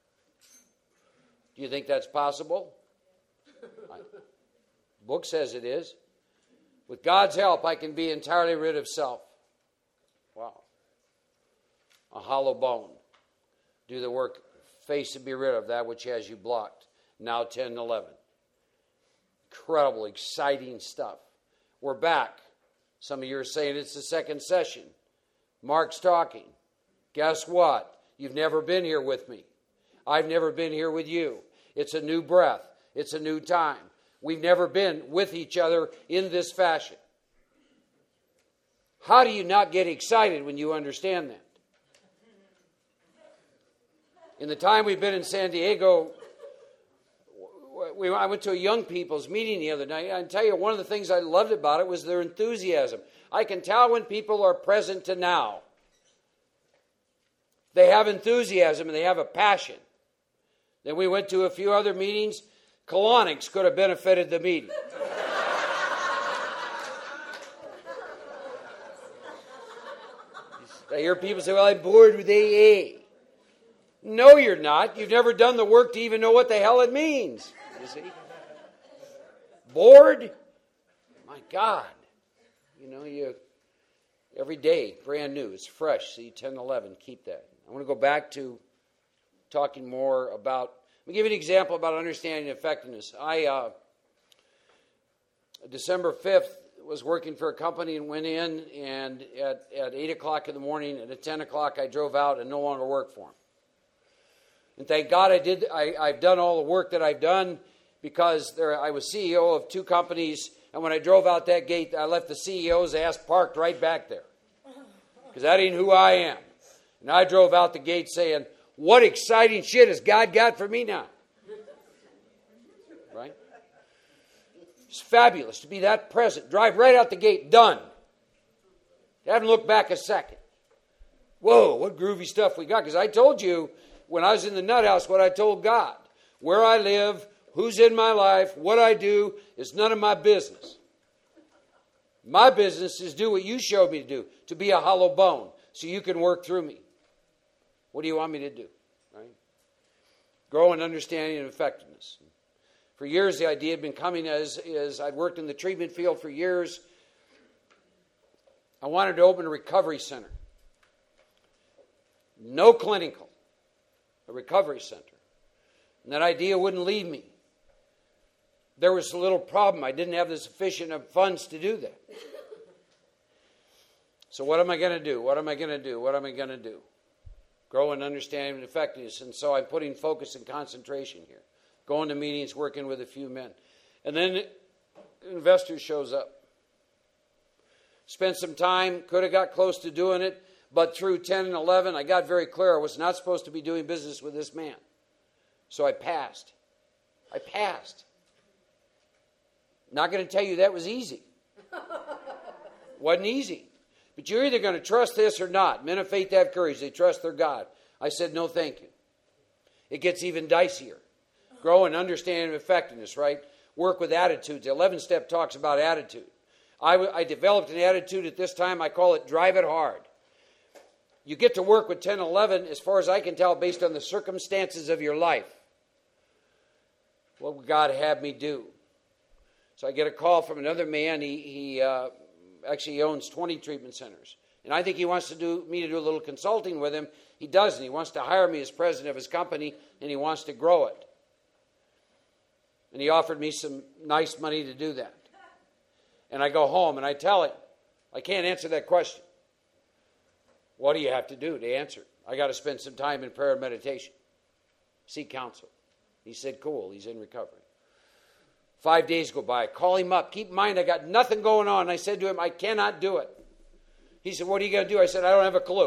[SPEAKER 1] Do you think that's possible? The book says it is. With God's help, I can be entirely rid of self. Wow. A hollow bone. Do the work, face to be rid of that which has you blocked. Now ten and eleven. Incredible, exciting stuff. We're back. Some of you are saying it's the second session. Mark's talking. Guess what? You've never been here with me. I've never been here with you. It's a new breath. It's a new time. We've never been with each other in this fashion. How do you not get excited when you understand that? In the time we've been in San Diego, we, I went to a young people's meeting the other night. I can tell you, one of the things I loved about it was their enthusiasm. I can tell when people are present to now. They have enthusiasm and they have a passion. Then we went to a few other meetings. Colonics could have benefited the meeting. I hear people say, well, I'm bored with A A. No, you're not. You've never done the work to even know what the hell it means. You see? Bored? My God. You know, you every day, brand new. It's fresh. See, ten eleven, keep that. I want to go back to talking more about, let me give you an example about understanding effectiveness. I, uh, December fifth, was working for a company and went in, and at, at eight o'clock in the morning, and at ten o'clock I drove out and no longer worked for them. And thank God I did. I, I've done all the work that I've done because there, I was C E O of two companies, and when I drove out that gate, I left the C E O's ass parked right back there because that ain't who I am. And I drove out the gate saying, what exciting shit has God got for me now? Right? It's fabulous to be that present. Drive right out the gate, done. Haven't looked back a second. Whoa, what groovy stuff we got. Because I told you when I was in the nut house what I told God. Where I live, who's in my life, what I do is none of my business. My business is do what you showed me to do, to be a hollow bone so you can work through me. What do you want me to do? Right? Grow in understanding and effectiveness. For years, the idea had been coming as, as I'd worked in the treatment field for years. I wanted to open a recovery center. No clinical. A recovery center. And that idea wouldn't leave me. There was a little problem. I didn't have the sufficient funds to do that. So what am I going to do? What am I going to do? What am I going to do? Grow in understanding and effectiveness. And so I'm putting focus and concentration here. Going to meetings, working with a few men. And then an investor shows up. Spent some time, could have got close to doing it, but through ten and eleven, I got very clear I was not supposed to be doing business with this man. So I passed. I passed. Not going to tell you that was easy. Wasn't easy. But you're either going to trust this or not. Men of faith have courage. They trust their God. I said, no, thank you. It gets even dicier. Grow in understanding and effectiveness, right? Work with attitudes. The eleventh step talks about attitude. I, I developed an attitude at this time. I call it drive it hard. You get to work with ten and eleven, as far as I can tell, based on the circumstances of your life. What would God have me do? So I get a call from another man. He, he uh, actually owns twenty treatment centers. And I think he wants to do me to do a little consulting with him. He doesn't. He wants to hire me as president of his company, and he wants to grow it. And he offered me some nice money to do that. And I go home and I tell him, I can't answer that question. What do you have to do to answer it? I got to spend some time in prayer and meditation. Seek counsel. He said, cool. He's in recovery. Five days go by. I call him up. Keep in mind, I got nothing going on. I said to him, I cannot do it. He said, what are you going to do? I said, I don't have a clue.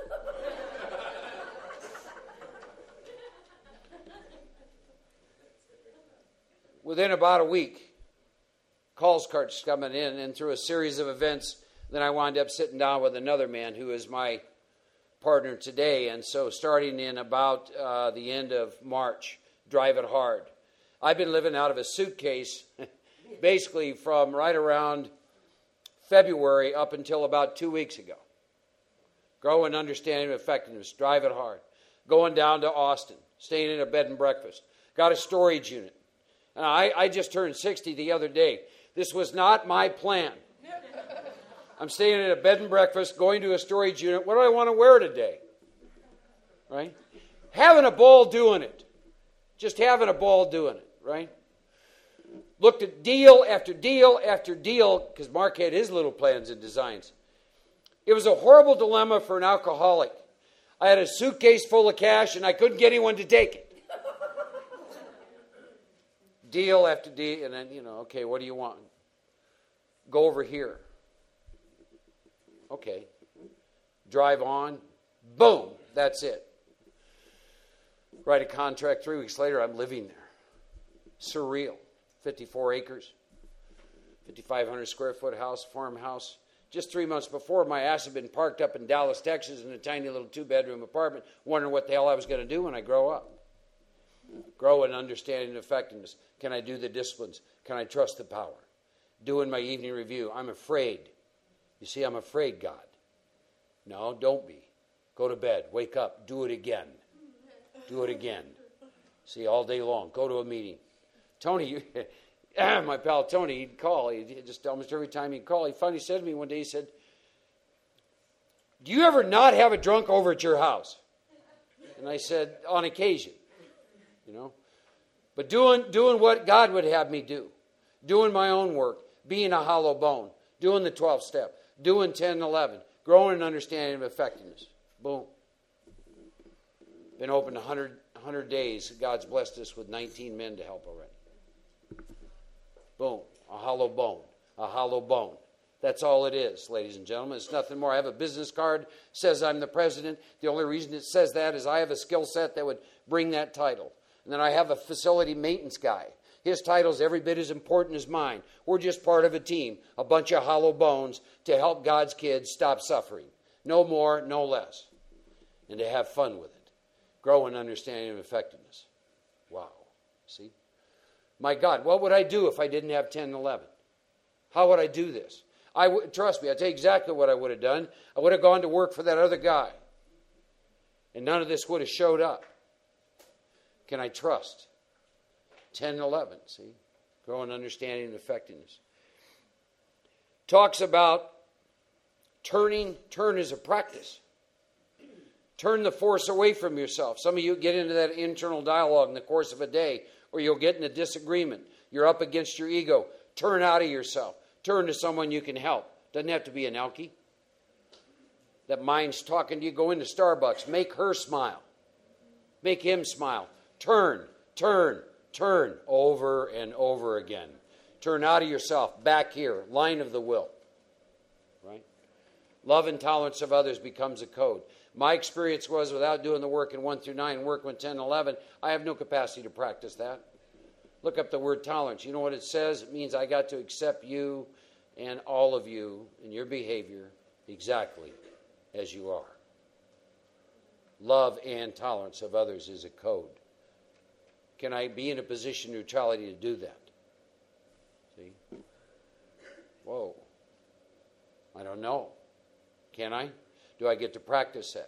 [SPEAKER 1] Within about a week, calls starts coming in, and through a series of events, then I wound up sitting down with another man who is my partner today. And so starting in about uh, the end of March, Drive It Hard. I've been living out of a suitcase basically from right around February up until about two weeks ago. Grow in understanding of effectiveness. Drive it hard. Going down to Austin. Staying in a bed and breakfast. Got a storage unit. And I, I just turned sixty the other day. This was not my plan. I'm staying in a bed and breakfast, going to a storage unit. What do I want to wear today? Right? Having a ball doing it. Just having a ball doing it. Right? Looked at deal after deal after deal, because Mark had his little plans and designs. It was a horrible dilemma for an alcoholic. I had a suitcase full of cash, and I couldn't get anyone to take it. Deal after deal, and then, you know, okay, what do you want? Go over here. Okay. Drive on. Boom. That's it. Write a contract. Three weeks later, I'm living there. Surreal. fifty-four acres, fifty-five hundred square foot house, farmhouse. Just three months before, my ass had been parked up in Dallas, Texas in a tiny little two-bedroom apartment, wondering what the hell I was going to do when I grow up. Grow in understanding and effectiveness. Can I do the disciplines? Can I trust the power? Doing my evening review. I'm afraid. You see, I'm afraid, God. No, don't be. Go to bed. Wake up. Do it again. Do it again. See, all day long. Go to a meeting. Tony, you, my pal Tony, he'd call. He'd just almost every time he'd call, he finally said to me one day, he said, do you ever not have a drunk over at your house? And I said, on occasion, you know. But doing, doing what God would have me do, doing my own work, being a hollow bone, doing the twelfth step, doing ten and eleven, growing in understanding of effectiveness. Boom. Been open one hundred, one hundred days. God's blessed us with nineteen men to help already. Boom. A hollow bone. A hollow bone. That's all it is, ladies and gentlemen. It's nothing more. I have a business card, says I'm the president. The only reason it says that is I have a skill set that would bring that title. And then I have a facility maintenance guy. His title's every bit as important as mine. We're just part of a team, a bunch of hollow bones to help God's kids stop suffering. No more, no less. And to have fun with it. Grow in understanding of effectiveness. Wow. See? My God, what would I do if I didn't have ten and eleven? How would I do this? I w- trust me, I'll tell you exactly what I would have done. I would have gone to work for that other guy. And none of this would have showed up. Can I trust? ten and eleven, see? Grow in understanding and effectiveness. Talks about turning, turn is a practice. Turn the force away from yourself. Some of you get into that internal dialogue in the course of a day, or you'll get in a disagreement. You're up against your ego. Turn out of yourself. Turn to someone you can help. Doesn't have to be an Elkie. That mind's talking to you. Go into Starbucks. Make her smile. Make him smile. Turn, turn, turn over and over again. Turn out of yourself. Back here. Line of the will. Right? Love and tolerance of others becomes a code. My experience was without doing the work in one through nine and work with ten and eleven, I have no capacity to practice that. Look up the word tolerance. You know what it says? It means I got to accept you and all of you and your behavior exactly as you are. Love and tolerance of others is a code. Can I be in a position of neutrality to do that? See? Whoa. I don't know. Can I? Do I get to practice that?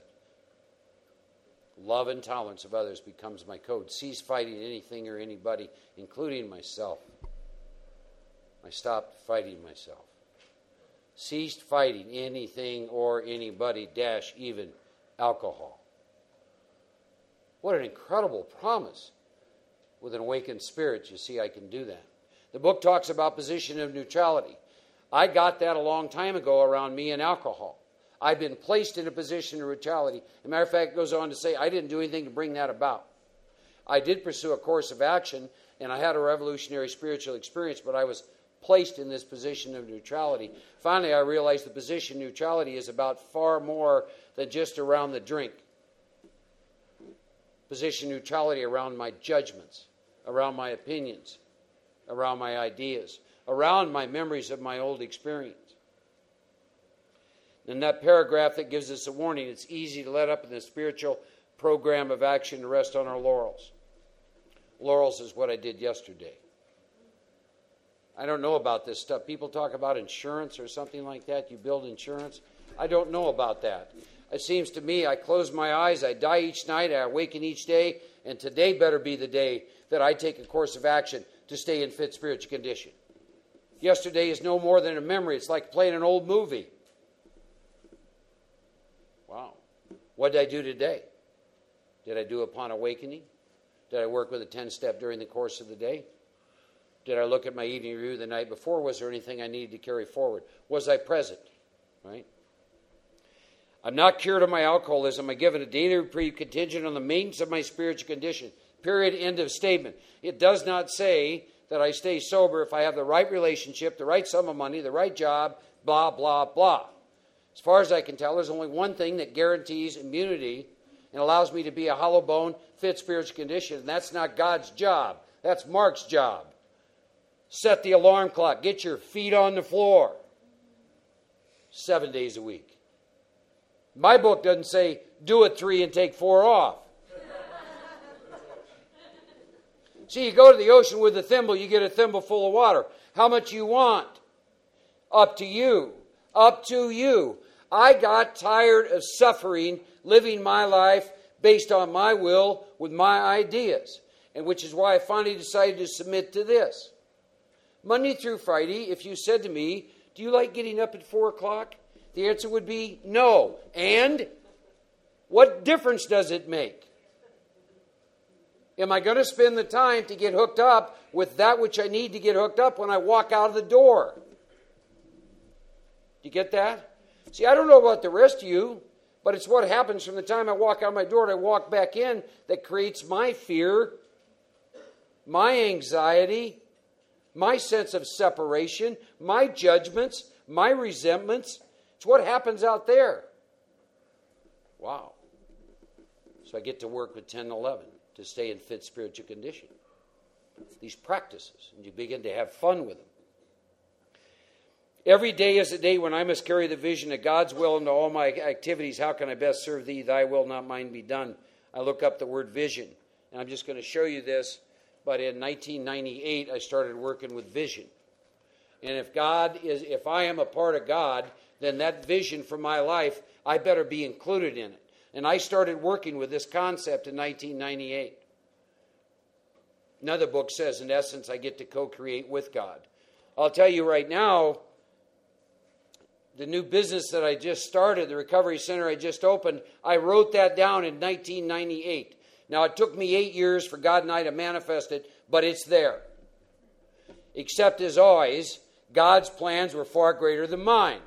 [SPEAKER 1] Love and tolerance of others becomes my code. Cease fighting anything or anybody, including myself. I stopped fighting myself. Ceased fighting anything or anybody, dash even alcohol. What an incredible promise. With an awakened spirit, you see, I can do that. The book talks about position of neutrality. I got that a long time ago around me and alcohol. I've been placed in a position of neutrality. As a matter of fact, it goes on to say I didn't do anything to bring that about. I did pursue a course of action, and I had a revolutionary spiritual experience, but I was placed in this position of neutrality. Finally, I realized the position of neutrality is about far more than just around the drink. Position of neutrality around my judgments, around my opinions, around my ideas, around my memories of my old experience. In that paragraph that gives us a warning, it's easy to let up in the spiritual program of action to rest on our laurels. Laurels is what I did yesterday. I don't know about this stuff. People talk about insurance or something like that. You build insurance. I don't know about that. It seems to me I close my eyes, I die each night, I awaken each day, and today better be the day that I take a course of action to stay in fit spiritual condition. Yesterday is no more than a memory. It's like playing an old movie. Wow. What did I do today? Did I do upon awakening? Did I work with a ten-step during the course of the day? Did I look at my evening review the night before? Was there anything I needed to carry forward? Was I present? Right? I'm not cured of my alcoholism. I give it a daily reprieve contingent on the maintenance of my spiritual condition. Period. End of statement. It does not say that I stay sober if I have the right relationship, the right sum of money, the right job, blah, blah, blah. As far as I can tell, there's only one thing that guarantees immunity and allows me to be a hollow bone, fit spiritual condition, and that's not God's job. That's Mark's job. Set the alarm clock. Get your feet on the floor. Seven days a week. My book doesn't say, do it three and take four off. See, you go to the ocean with a thimble, you get a thimble full of water. How much you want? Up to you. Up to you. I got tired of suffering, living my life based on my will with my ideas, and which is why I finally decided to submit to this. Monday through Friday, if you said to me, do you like getting up at four o'clock? The answer would be no. And what difference does it make? Am I going to spend the time to get hooked up with that which I need to get hooked up when I walk out of the door? Do you get that? See, I don't know about the rest of you, but it's what happens from the time I walk out my door and I walk back in that creates my fear, my anxiety, my sense of separation, my judgments, my resentments. It's what happens out there. Wow. So I get to work with ten and eleven to stay in fit spiritual condition. These practices, and you begin to have fun with them. Every day is a day when I must carry the vision of God's will into all my activities. How can I best serve thee? Thy will, not mine, be done. I look up the word vision, and I'm just going to show you this, but in nineteen ninety-eight, I started working with vision. And if God is, if I am a part of God, then that vision for my life, I better be included in it. And I started working with this concept in nineteen ninety-eight. Another book says, in essence, I get to co-create with God. I'll tell you right now, the new business that I just started, the recovery center I just opened, I wrote that down in nineteen ninety-eight. Now, it took me eight years for God and I to manifest it, but it's there. Except, as always, God's plans were far greater than mine.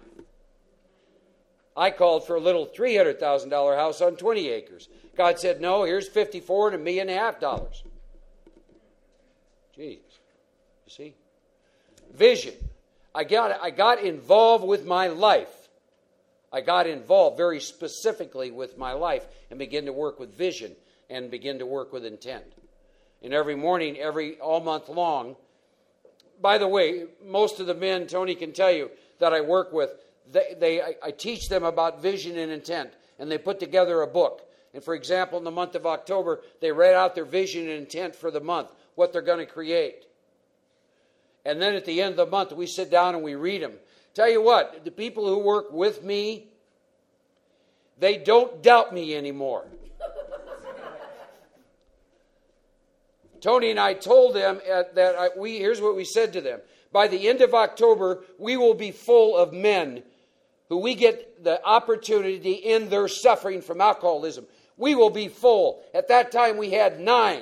[SPEAKER 1] I called for a little three hundred thousand dollars house on twenty acres. God said, no, here's fifty-four and a million and a half dollars. Jeez. You see? Vision. I got, I got involved with my life. I got involved very specifically with my life and began to work with vision and begin to work with intent. And every morning, every all month long, by the way, most of the men, Tony can tell you, that I work with, They, they, I, I teach them about vision and intent, and they put together a book. And for example, in the month of October, they read out their vision and intent for the month, what they're going to create. And then at the end of the month, we sit down and we read them. Tell you what, the people who work with me, they don't doubt me anymore. Tony and I told them at, that I, we, here's what we said to them. By the end of October, we will be full of men who we get the opportunity to end their suffering from alcoholism. We will be full. At that time, we had nine.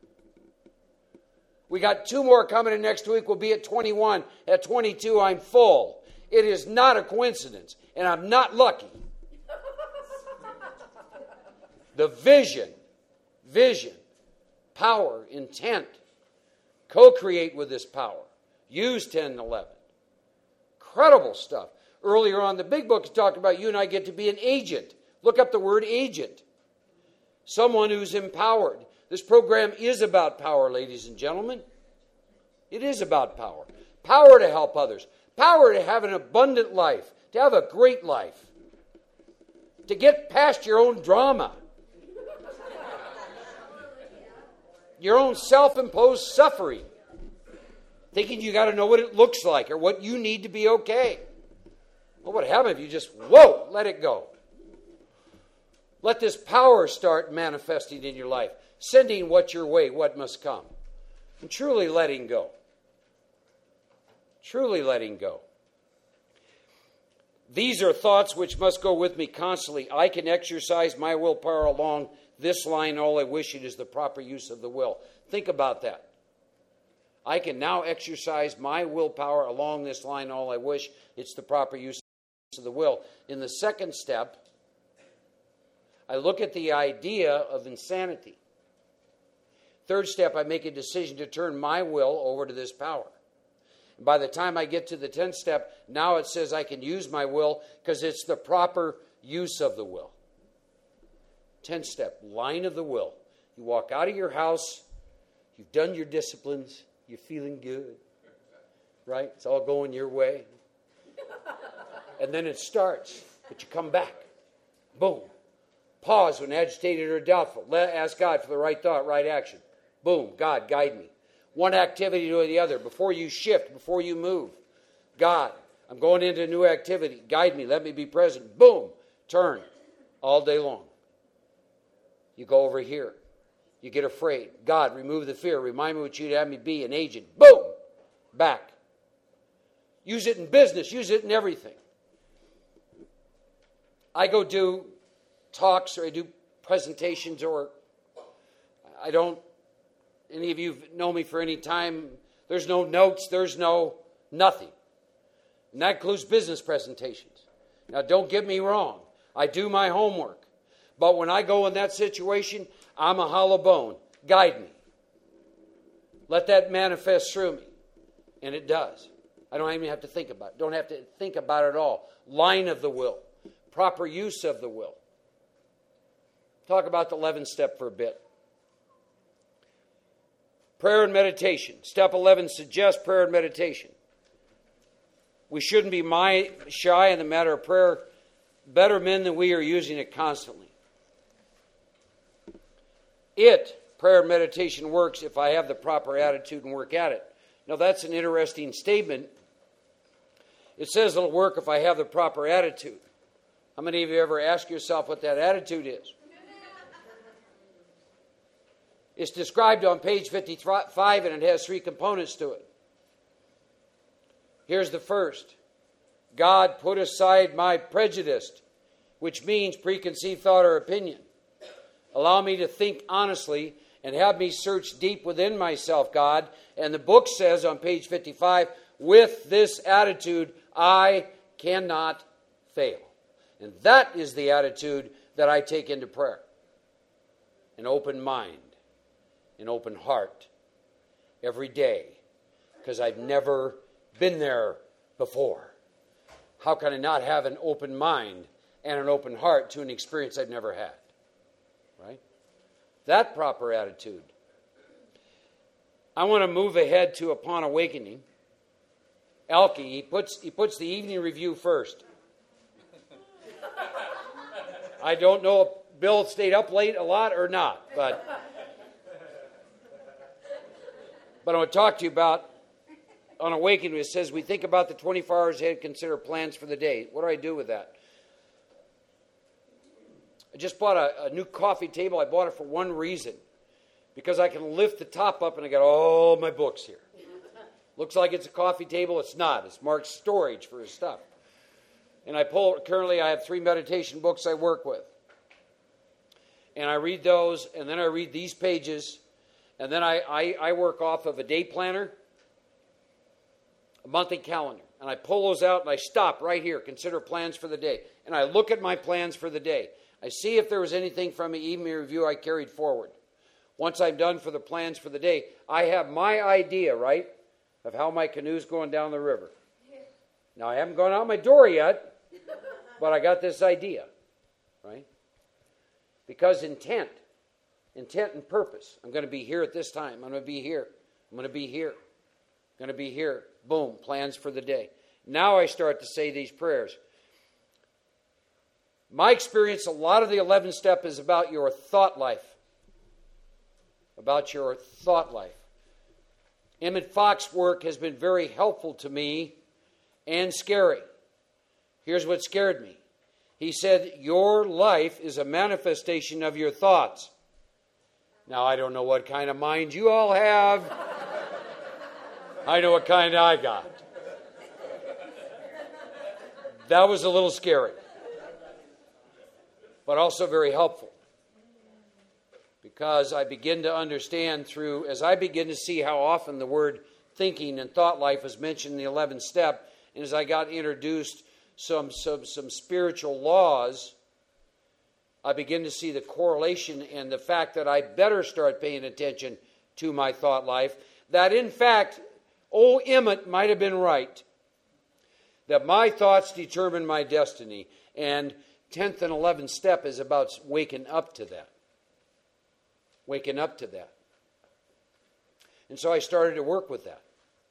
[SPEAKER 1] We got two more coming in next week. We'll be at twenty-one. At twenty-two, I'm full. It is not a coincidence, and I'm not lucky. The vision, vision, power, intent, co-create with this power. Use ten and eleven. Incredible stuff. Earlier on, the big book talked about you and I get to be an agent. Look up the word agent. Someone who's empowered. This program is about power, ladies and gentlemen. It is about power. Power to help others. Power to have an abundant life. To have a great life. To get past your own drama. Your own self-imposed suffering. Thinking you got to know what it looks like or what you need to be okay. Well, what happens if you just, whoa, let it go? Let this power start manifesting in your life. Sending what your way, what must come. And truly letting go. Truly letting go. These are thoughts which must go with me constantly. I can exercise my willpower along this line. All I wish it is the proper use of the will. Think about that. I can now exercise my willpower along this line. All I wish it's the proper use of the will. In the second step, I look at the idea of insanity. Third step, I make a decision to turn my will over to this power. And by the time I get to the tenth step, now it says I can use my will because it's the proper use of the will. Tenth step, line of the will. You walk out of your house, you've done your disciplines, you're feeling good, right? It's all going your way. And then it starts, but you come back. Boom. Pause when agitated or doubtful. Let, ask God for the right thought, right action. Boom. God, guide me. One activity to the other. Before you shift, before you move. God, I'm going into a new activity. Guide me. Let me be present. Boom. Turn. All day long. You go over here. You get afraid. God, remove the fear. Remind me what you'd have me be, an agent. Boom. Back. Use it in business. Use it in everything. I go do talks or I do presentations or I don't, any of you know me for any time, there's no notes, there's no nothing. And that includes business presentations. Now don't get me wrong, I do my homework. But when I go in that situation, I'm a hollow bone. Guide me. Let that manifest through me. And it does. I don't even have to think about it. Don't have to think about it at all. Line of the will. Proper use of the will. Talk about the eleventh step for a bit. Prayer and meditation. Step eleven suggests prayer and meditation. We shouldn't be my, shy in the matter of prayer. Better men than we are using it constantly. It, prayer and meditation, works if I have the proper attitude and work at it. Now that's an interesting statement. It says it'll work if I have the proper attitude. How many of you ever ask yourself what that attitude is? It's described on page fifty-five and it has three components to it. Here's the first. God, put aside my prejudice, which means preconceived thought or opinion. Allow me to think honestly and have me search deep within myself, God. And the book says on page fifty-five, with this attitude, I cannot fail. And that is the attitude that I take into prayer. An open mind, an open heart, every day. Because I've never been there before. How can I not have an open mind and an open heart to an experience I've never had? Right? That proper attitude. I want to move ahead to upon awakening. Elke, he puts, he puts the evening review first. I don't know if Bill stayed up late a lot or not, but, but I want to talk to you about on awakening. It says we think about the twenty-four hours ahead, consider plans for the day. What do I do with that? I just bought a, a new coffee table. I bought it for one reason. because I can lift the top up and I got all my books here. Looks like it's a coffee table. It's not. It's Mark's storage for his stuff. And I pull, currently I have three meditation books I work with. And I read those, and then I read these pages, and then I, I, I work off of a day planner, a monthly calendar. And I pull those out and I stop right here, consider plans for the day. And I look at my plans for the day. I see if there was anything from the evening review I carried forward. Once I'm done for the plans for the day, I have my idea, right, of how my canoe's going down the river. Now, I haven't gone out my door yet, but I got this idea, right? Because intent, intent and purpose. I'm going to be here at this time. I'm going to be here. I'm going to be here. I'm going to be here. Boom, plans for the day. Now I start to say these prayers. My experience, a lot of the eleventh step is about your thought life. About your thought life. Emmett Fox's work has been very helpful to me and scary. Here's what scared me. He said, your life is a manifestation of your thoughts. Now, I don't know what kind of mind you all have. I know what kind I got. That was a little scary, but also very helpful. Because I begin to understand through, as I begin to see how often the word thinking and thought life is mentioned in the eleventh step, and as I got introduced some, some, some spiritual laws, I begin to see the correlation and the fact that I better start paying attention to my thought life. That in fact, old Emmett might have been right. That my thoughts determine my destiny. And tenth and eleventh step is about waking up to that. Waking up to that. And so I started to work with that.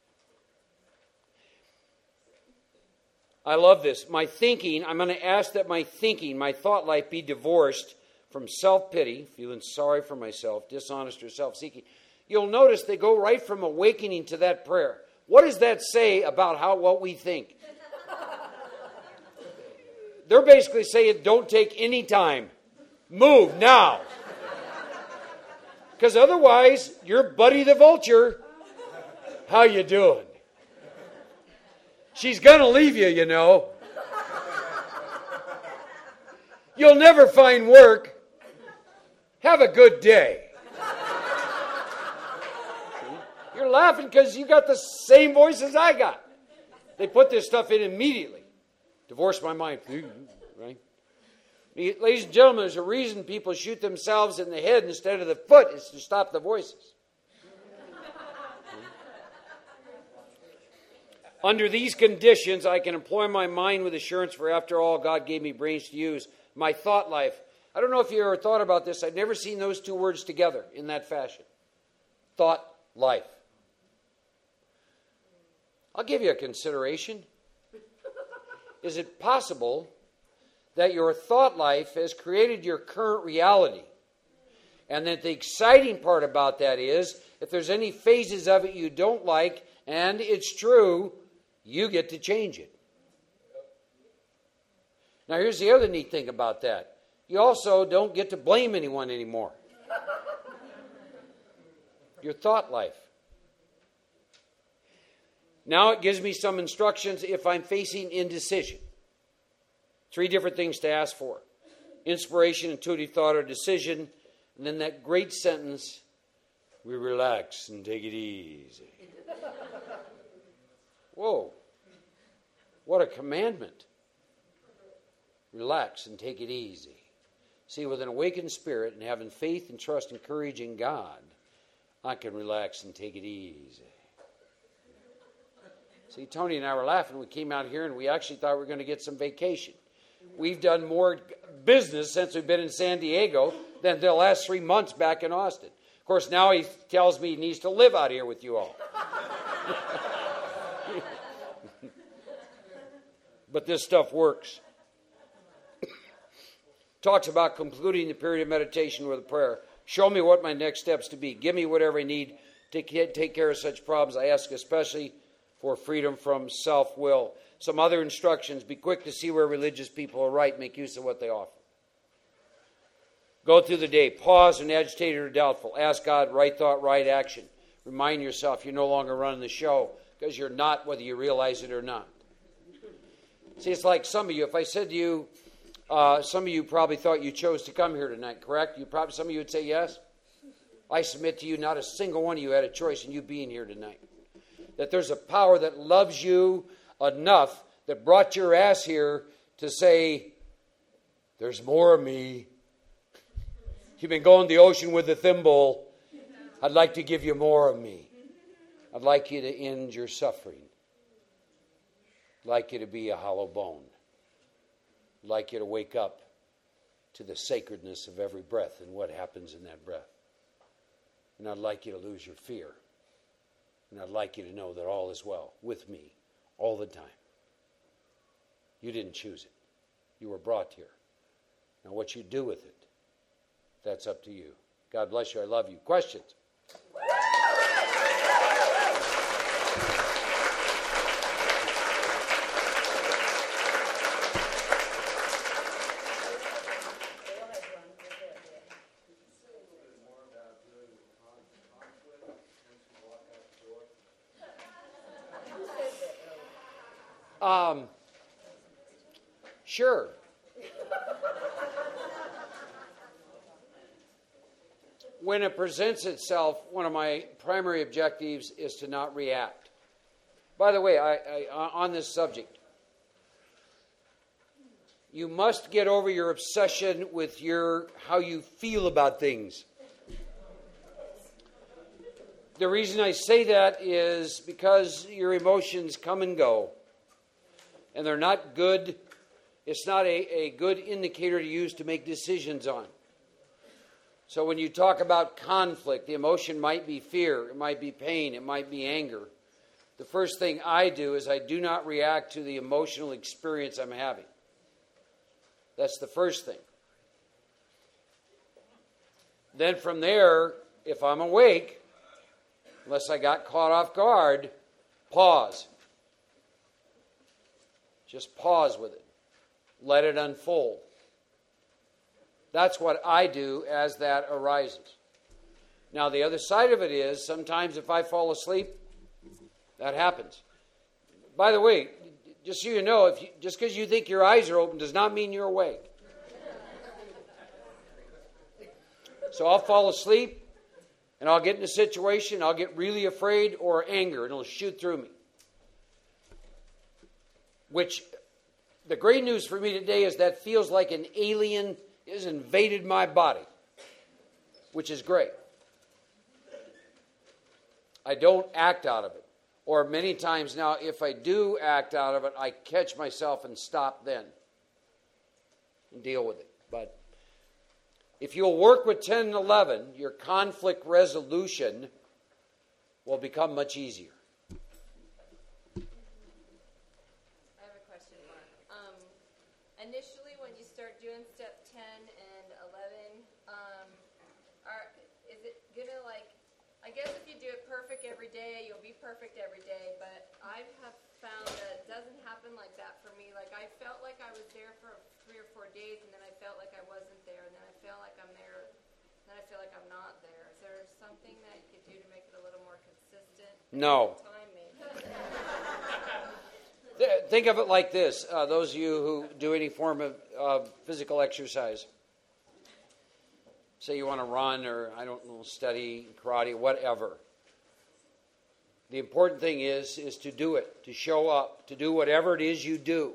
[SPEAKER 1] I love this. My thinking, I'm going to ask that my thinking, my thought life be divorced from self-pity, feeling sorry for myself, dishonest or self-seeking. You'll notice they go right from awakening to that prayer. What does that say about how what we think? They're basically saying, don't take any time. Move now. Because otherwise, you're Buddy the Vulture. How you doing? She's going to leave you, you know. You'll never find work. Have a good day. You're laughing because you got the same voice as I got. They put this stuff in immediately. Divorce my mind. Right? Ladies and gentlemen, there's a reason people shoot themselves in the head instead of the foot. It's to stop the voices. Under these conditions, I can employ my mind with assurance, for after all, God gave me brains to use. My thought life. I don't know if you ever thought about this. I've never seen those two words together in that fashion. Thought life. I'll give you a consideration. Is it possible that your thought life has created your current reality? And that the exciting part about that is, if there's any phases of it you don't like, and it's true, you get to change it. Now, here's the other neat thing about that. You also don't get to blame anyone anymore. Your thought life. Now it gives me some instructions if I'm facing indecision. Three different things to ask for. Inspiration, intuitive thought, or decision. And then that great sentence, we relax and take it easy. Whoa. What a commandment. Relax and take it easy. See, with an awakened spirit and having faith and trust and courage in God, I can relax and take it easy. See, Tony and I were laughing. We came out here and we actually thought we were going to get some vacation. We've done more business since we've been in San Diego than the last three months back in Austin. Of course, now he tells me he needs to live out here with you all. But this stuff works. Talks about concluding the period of meditation with a prayer. Show me what my next steps to be. Give me whatever I need to take care of such problems. I ask especially for freedom from self-will. Some other instructions. Be quick to see where religious people are right. Make use of what they offer. Go through the day. Pause when agitated or doubtful. Ask God, right thought, right action. Remind yourself you're no longer running the show because you're not, whether you realize it or not. See, it's like some of you. If I said to you, uh, some of you probably thought you chose to come here tonight, correct? You probably some of you would say yes. I submit to you, not a single one of you had a choice in you being here tonight. That there's a power that loves you enough that brought your ass here to say, there's more of me. You've been going the ocean with a thimble. I'd like to give you more of me. I'd like you to end your suffering. I'd like you to be a hollow bone. I'd like you to wake up to the sacredness of every breath and what happens in that breath. And I'd like you to lose your fear. And I'd like you to know that all is well with me all the time. You didn't choose it. You were brought here. Now what you do with it, that's up to you. God bless you. I love you. Questions? Um, sure. When it presents itself, one of my primary objectives is to not react. By the way, I, I, on this subject, you must get over your obsession with your how you feel about things. The reason I say that is because your emotions come and go. And they're not good. It's not a, a good indicator to use to make decisions on. So when you talk about conflict, the emotion might be fear, it might be pain, it might be anger. The first thing I do is I do not react to the emotional experience I'm having. That's the first thing. Then from there, if I'm awake, unless I got caught off guard, pause. Just pause with it. Let it unfold. That's what I do as that arises. Now, the other side of it is, sometimes if I fall asleep, that happens. By the way, just so you know, if you, just because you think your eyes are open does not mean you're awake. So I'll fall asleep, and I'll get in a situation, I'll get really afraid or anger, and it'll shoot through me. Which, the great news for me today is that feels like an alien has invaded my body, which is great. I don't act out of it. Or many times now, if I do act out of it, I catch myself and stop then and deal with it. But if you'll work with ten and eleven, your conflict resolution will become much easier.
[SPEAKER 5] Initially, when you start doing step ten and eleven, um, are, is it going to like, I guess if you do it perfect every day, you'll be perfect every day, but I have found that it doesn't happen like that for me. Like I felt like I was there for three or four days, and then I felt like I wasn't there, and then I feel like I'm there, and then I feel like I'm not there. Is there something that you could do to make it a little more consistent?
[SPEAKER 1] No.
[SPEAKER 5] Time maybe.
[SPEAKER 1] Think of it like this. Uh, those of you who do any form of uh, physical exercise. Say you want to run or, I don't know, study karate, whatever. The important thing is, is to do it, to show up, to do whatever it is you do.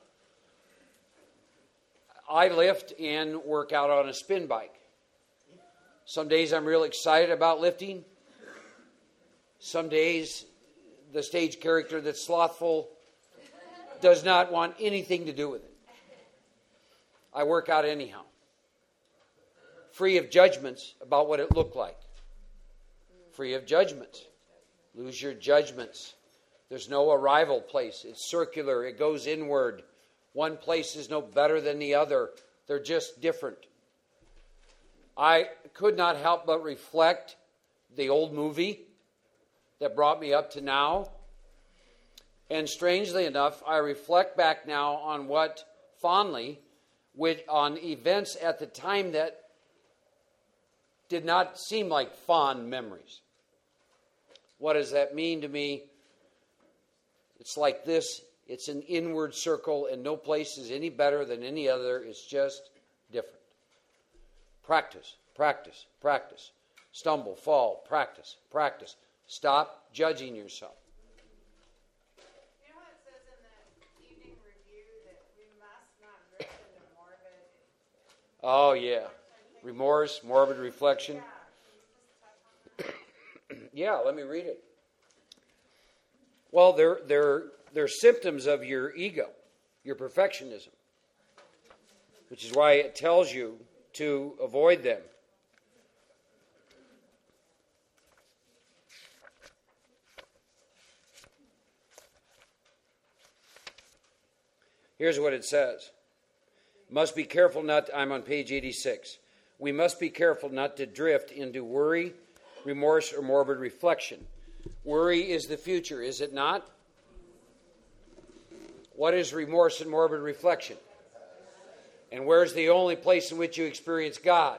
[SPEAKER 1] I lift and work out on a spin bike. Some days I'm real excited about lifting. Some days the stage character that's slothful does not want anything to do with it. I work out anyhow. Free of judgments about what it looked like. Free of judgments. Lose your judgments. There's no arrival place. It's circular. It goes inward. One place is no better than the other. They're just different. I could not help but reflect the old movie that brought me up to now. And strangely enough, I reflect back now on what fondly, with, on events at the time that did not seem like fond memories. What does that mean to me? It's like this. It's an inward circle, and no place is any better than any other. It's just different. Practice, practice, practice. Stumble, fall, practice, practice. Stop judging yourself.
[SPEAKER 6] You know what it says in the evening review that we must not drift into morbid.
[SPEAKER 1] Oh, yeah. Remorse, morbid reflection. Yeah, let me read it. Well, they're, they're, they're symptoms of your ego, your perfectionism, which is why it tells you to avoid them. Here's what it says. Must be careful not to, I'm on page eighty-six. We must be careful not to drift into worry, remorse, or morbid reflection. Worry is the future, is it not? What is remorse and morbid reflection? And where's the only place in which you experience God?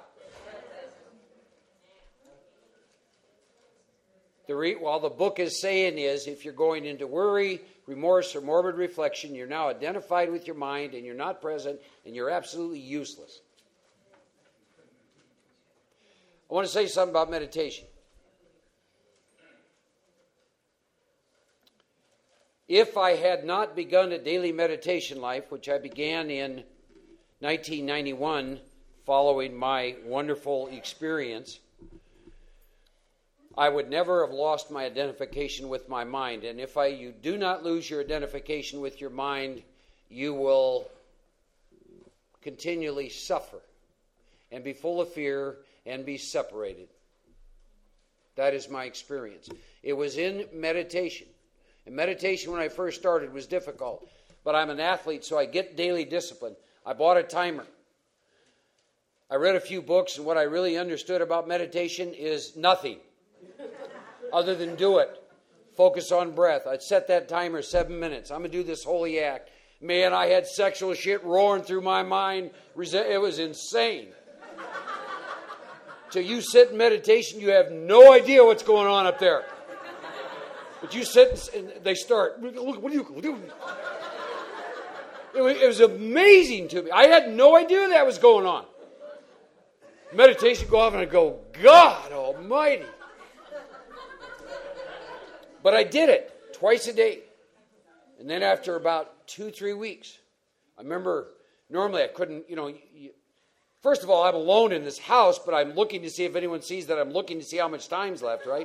[SPEAKER 1] The re- well, the book is saying is, if you're going into worry, remorse, or morbid reflection, you're now identified with your mind, and you're not present, and you're absolutely useless. I want to say something about meditation. If I had not begun a daily meditation life, which I began in nineteen ninety-one, following my wonderful experience, I would never have lost my identification with my mind. And if I, you do not lose your identification with your mind, you will continually suffer and be full of fear and be separated. That is my experience. It was in meditation. And meditation when I first started was difficult. But I'm an athlete, so I get daily discipline. I bought a timer. I read a few books, and what I really understood about meditation is nothing. Other than do it. Focus on breath. I'd set that timer seven minutes. I'm going to do this holy act. Man, I had sexual shit roaring through my mind. It was insane. Till you sit in meditation, you have no idea what's going on up there. But you sit and they start. Look, what are you doing? It was, it was amazing to me. I had no idea that was going on. Meditation go off and I go, God Almighty. But I did it twice a day. And then after about two, three weeks, I remember normally I couldn't, you know, you, first of all, I'm alone in this house, but I'm looking to see if anyone sees that I'm looking to see how much time's left, right?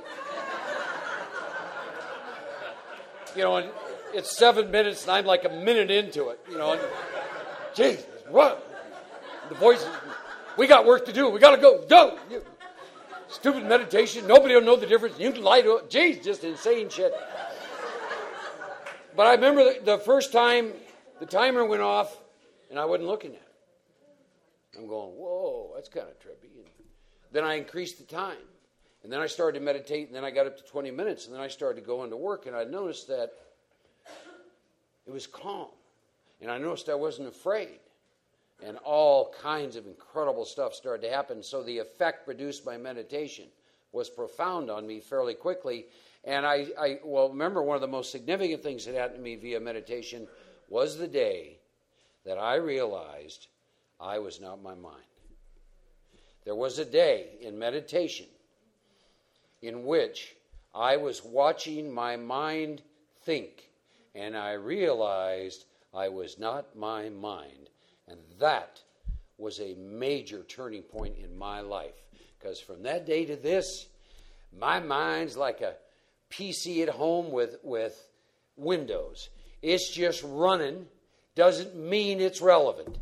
[SPEAKER 1] You know, and it's seven minutes and I'm like a minute into it, you know. And, Jesus, what? The voice is, we got work to do. We got to go. Go. You, stupid meditation. Nobody will know the difference. You can lie to it. Jeez, just insane shit. But I remember the, the first time the timer went off and I wasn't looking at it. I'm going, whoa, that's kind of trippy. And then I increased the time. And then I started to meditate, and then I got up to twenty minutes, and then I started to go into work, and I noticed that it was calm. And I noticed I wasn't afraid. And all kinds of incredible stuff started to happen. So the effect produced by meditation was profound on me fairly quickly. And I, I well, remember one of the most significant things that happened to me via meditation was the day that I realized I was not my mind. There was a day in meditation in which I was watching my mind think, and I realized I was not my mind. And that was a major turning point in my life. Because from that day to this, my mind's like a P C at home with, with Windows. It's just running. Doesn't mean it's relevant.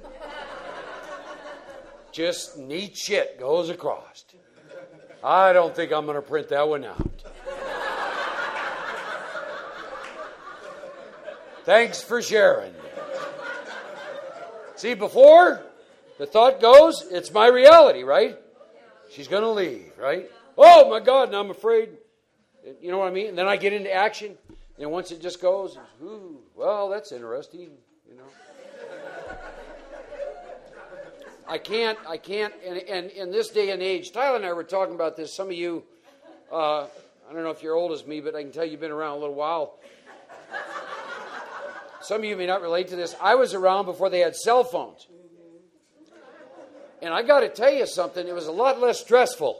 [SPEAKER 1] Just neat shit goes across. I don't think I'm going to print that one out. Thanks for sharing. See, before the thought goes, it's my reality, right? She's going to leave, right? Oh, my God, and I'm afraid. You know what I mean? And then I get into action. And once it just goes, ooh, well, that's interesting, you know. I can't, I can't, and, and in this day and age, Tyler and I were talking about this. Some of you, uh, I don't know if you're old as me, but I can tell you've been around a little while. Some of you may not relate to this. I was around before they had cell phones. And I got to tell you something, it was a lot less stressful.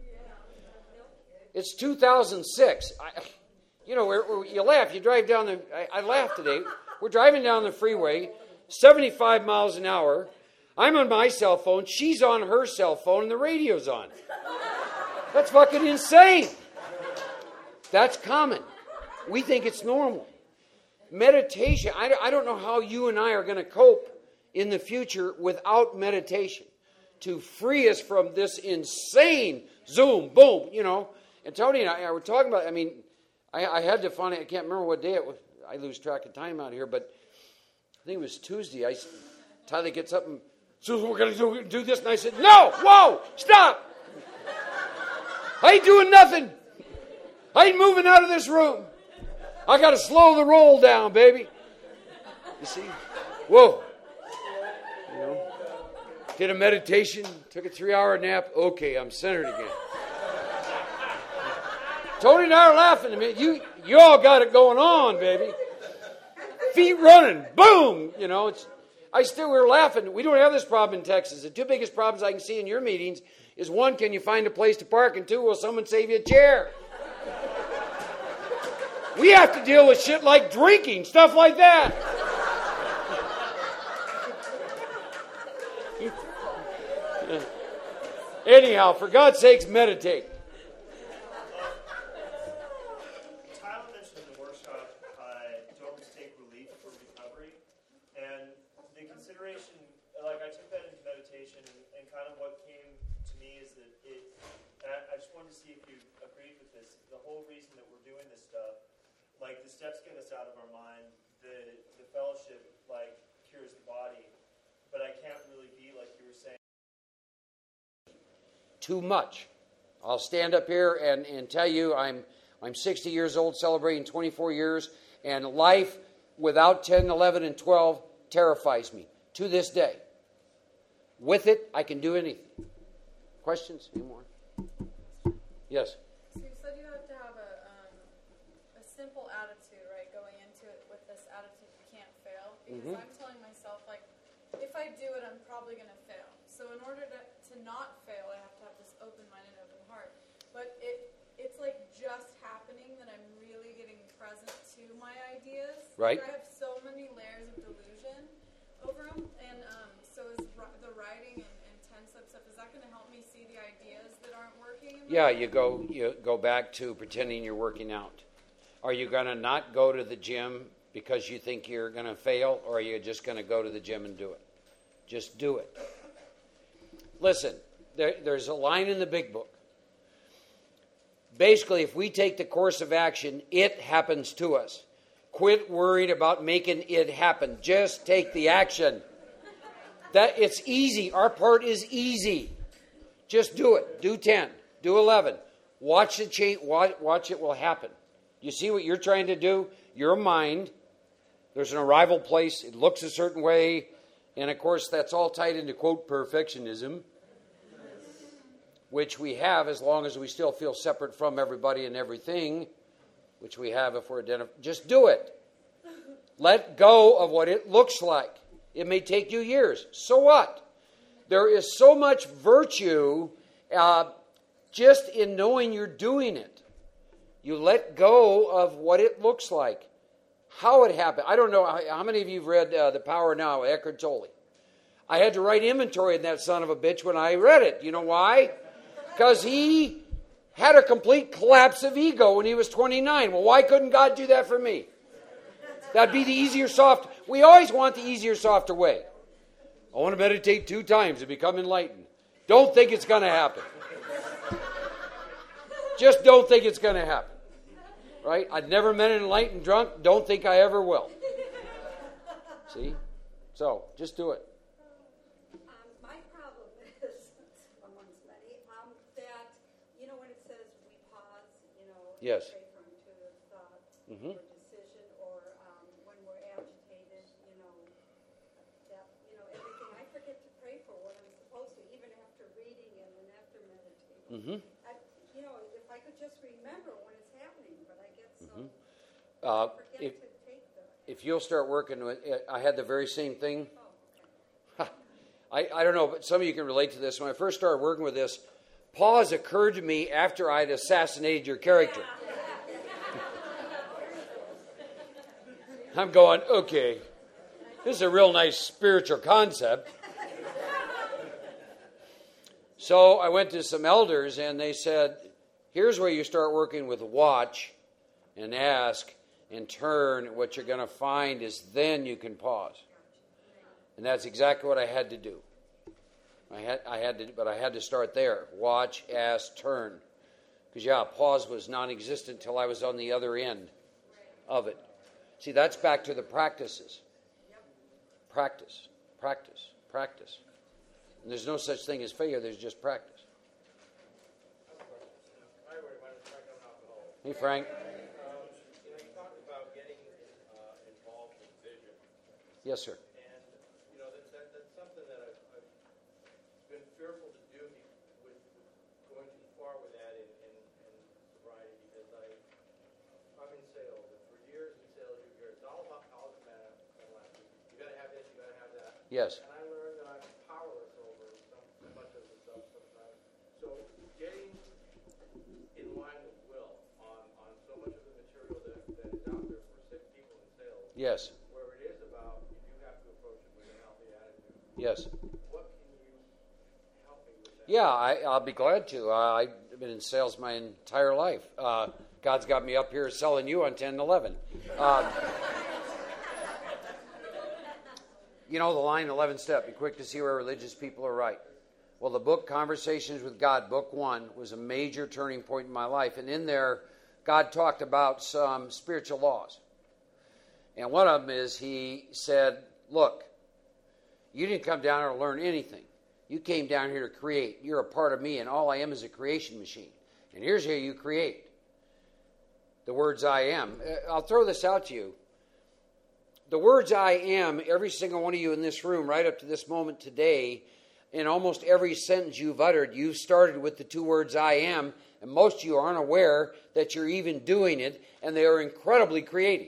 [SPEAKER 1] It's two thousand six. I, you know, we're, we're, you laugh. You drive down the, I, I laughed today. We're driving down the freeway, seventy-five miles an hour. I'm on my cell phone. She's on her cell phone, and the radio's on. That's fucking insane. That's common. We think it's normal. Meditation, I, I don't know how you and I are going to cope in the future without meditation to free us from this insane zoom, boom, you know. And Tony and I, I were talking about, I mean, I, I had to find, I can't remember what day it was. I lose track of time out here, but I think it was Tuesday. I, Tyler gets up and says, we're going to do, do this. And I said, no, whoa, stop. I ain't doing nothing. I ain't moving out of this room. I got to slow the roll down, baby. You see? Whoa. You know, did a meditation, took a three-hour nap. Okay, I'm centered again. Tony and I are laughing at me. You, you all got it going on, baby. Feet running, boom. You know, it's. I still we were laughing. We don't have this problem in Texas. The two biggest problems I can see in your meetings is one, can you find a place to park, and two, will someone save you a chair? We have to deal with shit like drinking, stuff like that. Anyhow, for God's sakes, meditate.
[SPEAKER 7] Tyler mentioned in the workshop, uh, don't mistake relief for recovery. And the consideration, like I took that into meditation, and, and kind of what came to me is that it, and I, I just wanted to see if you agreed with this, the whole reason that we're doing this stuff, like the steps get us out of our mind, the, the fellowship, like, cures the body, but I can't really be, like you were saying,
[SPEAKER 1] Too much. I'll stand up here and, and tell you I'm I'm sixty years old, celebrating twenty-four years, and life without ten, eleven, and twelve terrifies me to this day. With it, I can do anything. Questions? Any more? Yes?
[SPEAKER 5] So you said you have to have a, um, a simple attitude, right, going into it with this attitude you can't fail. Because
[SPEAKER 1] Mm-hmm.
[SPEAKER 5] I'm telling myself, like, if I do it, I'm probably going to fail. So in order to, to not fail, I have to have this open mind and open heart. But it it's like just happening that I'm really getting present to my ideas.
[SPEAKER 1] Right.
[SPEAKER 5] Like I have so many layers of delusion over them. And um, so is ri- the writing and, and ten-step stuff, is that going to help me see the ideas that aren't working? In my
[SPEAKER 1] Yeah,
[SPEAKER 5] life?
[SPEAKER 1] you go you go back to pretending you're working out. Are you going to not go to the gym because you think you're going to fail, or are you just going to go to the gym and do it? Just do it. Listen, there, there's a line in the big book. Basically, if we take the course of action, it happens to us. Quit worrying about making it happen. Just take the action. That it's easy. Our part is easy. Just do it. Do ten. Do eleven. Watch the change. Watch, watch it will happen. You see what you're trying to do? Your mind. There's an arrival place. It looks a certain way. And, of course, that's all tied into, quote, perfectionism, which we have as long as we still feel separate from everybody and everything, which we have if we're identified. Just do it. Let go of what it looks like. It may take you years. So what? There is so much virtue uh, just in knowing you're doing it. You let go of what it looks like. How it happened. I don't know. How many of you have read uh, The Power Now, Eckhart Tolle? I had to write inventory in that son of a bitch when I read it. You know why? Because he had a complete collapse of ego when he was twenty-nine. Well, why couldn't God do that for me? That'd be the easier, soft. We always want the easier, softer way. I want to meditate two times to become enlightened. Don't think it's going to happen. Just don't think it's going to happen. Right? I've never met an enlightened drunk. Don't think I ever will. See? So, just do it.
[SPEAKER 2] Um, my problem is, amongst many, um, that, you know, when it says we pause, you know,
[SPEAKER 1] Yes.
[SPEAKER 2] pray for intuitive thought
[SPEAKER 1] Mhm.
[SPEAKER 2] or decision, or um, when we're agitated, you know, that, you know, everything. I forget to pray for what I'm
[SPEAKER 1] Mm-hmm.
[SPEAKER 8] I, you know, if I could just remember when it's happening, but I get so
[SPEAKER 1] Mm-hmm. Uh,
[SPEAKER 8] I forget
[SPEAKER 1] if,
[SPEAKER 8] to take the.
[SPEAKER 1] if you'll start working with, I had the very same thing.
[SPEAKER 8] Oh, okay.
[SPEAKER 1] I, I don't know, but some of you can relate to this. When I first started working with this, pause occurred to me after I'd assassinated your character. I'm going, okay, this is a real nice spiritual concept. So I went to some elders and they said, here's where you start working with watch and ask and turn. What you're going to find is then you can pause. And that's exactly what I had to do. I had, I had to, but I had to start there. Watch, ask, turn. Because, yeah, pause was non-existent until I was on the other end of it. See, that's back to the practices. Practice, practice, practice. And there's no such thing as failure. There's just practice. Hey, Frank.
[SPEAKER 9] Um, you know, you talked about getting uh, involved in vision.
[SPEAKER 1] Yes, sir.
[SPEAKER 9] And, you know, that, that, that's something that I've, I've been fearful to do with, with going too far with that in, in, in sobriety because I, I'm in sales. And for years in sales, you hear it's all about all the matter. You got to have this, you got to have that.
[SPEAKER 1] Yes.
[SPEAKER 9] And I learned that I'm powerless over some, so much of the stuff sometimes. So getting in line with Will on, on so much of the material that, that is out there for sick people in sales.
[SPEAKER 1] Yes.
[SPEAKER 9] Where it is about you do have to approach it with a healthy attitude.
[SPEAKER 1] Yes.
[SPEAKER 9] What can you help me with that?
[SPEAKER 1] Yeah, I, I'll be glad to. Uh, I've been in sales my entire life. Uh, God's got me up here selling you on ten eleven. Uh, you know the line, eleventh step, be quick to see where religious people are right. Well, the book Conversations with God, book one, was a major turning point in my life. And in there, God talked about some spiritual laws. And one of them is he said, look, you didn't come down here to learn anything. You came down here to create. You're a part of me, and all I am is a creation machine. And here's how you create. The words I am. I'll throw this out to you. The words I am, every single one of you in this room, right up to this moment today, in almost every sentence you've uttered, you've started with the two words I am, and most of you aren't aware that you're even doing it, and they are incredibly creative.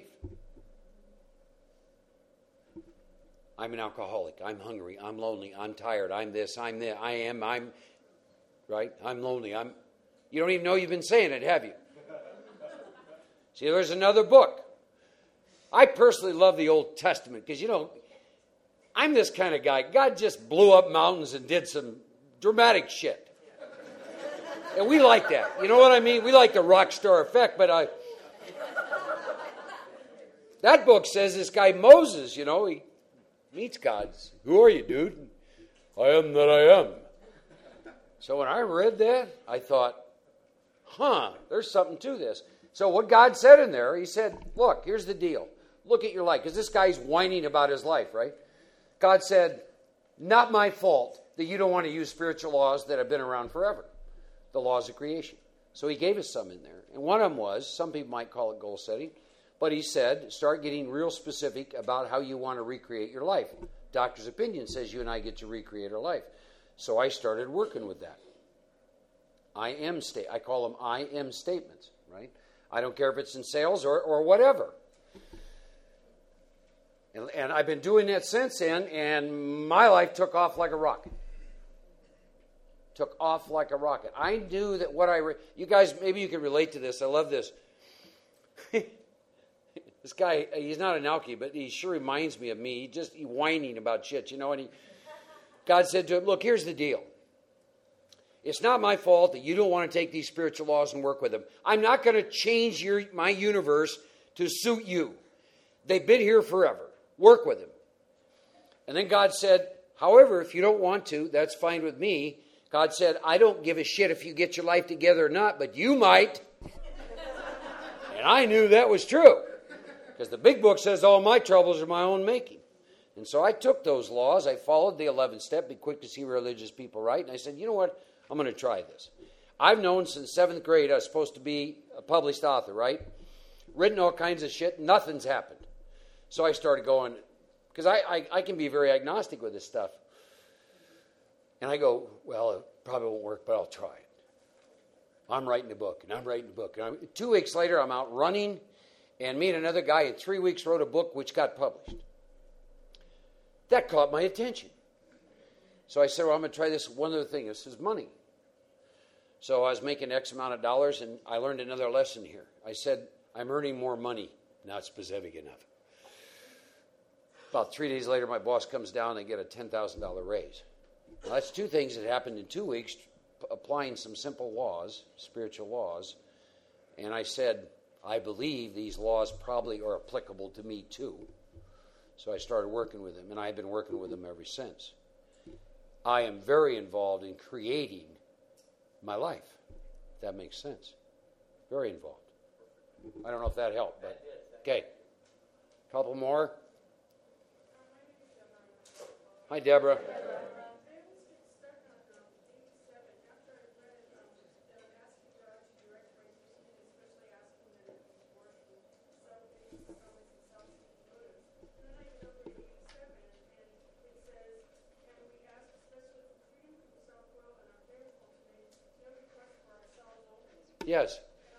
[SPEAKER 1] I'm an alcoholic. I'm hungry. I'm lonely. I'm tired. I'm this. I'm that. I am. I'm, right? I'm lonely. I'm, you don't even know you've been saying it, have you? See, there's another book. I personally love the Old Testament because, you know, I'm this kind of guy. God just blew up mountains and did some dramatic shit. And we like that. You know what I mean? We like the rock star effect, but I... That book says this guy Moses, you know, he meets God. Who are you, dude? I am that I am. So when I read that, I thought, huh, there's something to this. So what God said in there, he said, look, here's the deal. Look at your life. Because this guy's whining about his life, right? God said, not my fault that you don't want to use spiritual laws that have been around forever. The laws of creation. So he gave us some in there. And one of them was, some people might call it goal setting, but he said, start getting real specific about how you want to recreate your life. Doctor's opinion says you and I get to recreate our life. So I started working with that. I am state. I call them I am statements, right? I don't care if it's in sales or, or whatever. And, and I've been doing that since then, and my life took off like a rocket. Took off like a rocket. I knew that what I... Re- you guys, maybe you can relate to this. I love this. This guy, he's not an alkie, but he sure reminds me of me. He just he whining about shit, you know. And he, God said to him, look, here's the deal. It's not my fault that you don't want to take these spiritual laws and work with them. I'm not going to change your my universe to suit you. They've been here forever. Work with them. And then God said, however, if you don't want to, that's fine with me. God said, I don't give a shit if you get your life together or not, but you might. And I knew that was true. Because the big book says all my troubles are my own making. And so I took those laws. I followed the eleventh step, be quick to see religious people right. And I said, you know what? I'm going to try this. I've known since seventh grade I was supposed to be a published author, right? Written all kinds of shit. Nothing's happened. So I started going, because I, I, I can be very agnostic with this stuff. And I go, well, it probably won't work, but I'll try it. I'm writing a book, and I'm writing a book. And I'm, two weeks later, I'm out running, and me and another guy in three weeks wrote a book which got published. That caught my attention. So I said, well, I'm going to try this one other thing. This is money. So I was making X amount of dollars, and I learned another lesson here. I said, I'm earning more money. Not specific enough. About three days later, my boss comes down and I get a ten thousand dollars raise. Now, that's two things that happened in two weeks, applying some simple laws, spiritual laws. And I said, I believe these laws probably are applicable to me too. So I started working with them, and I've been working with them ever since. I am very involved in creating my life, if that makes sense. Very involved. I don't know if that helped, but okay. Couple more. Hi, Deborah. Yes.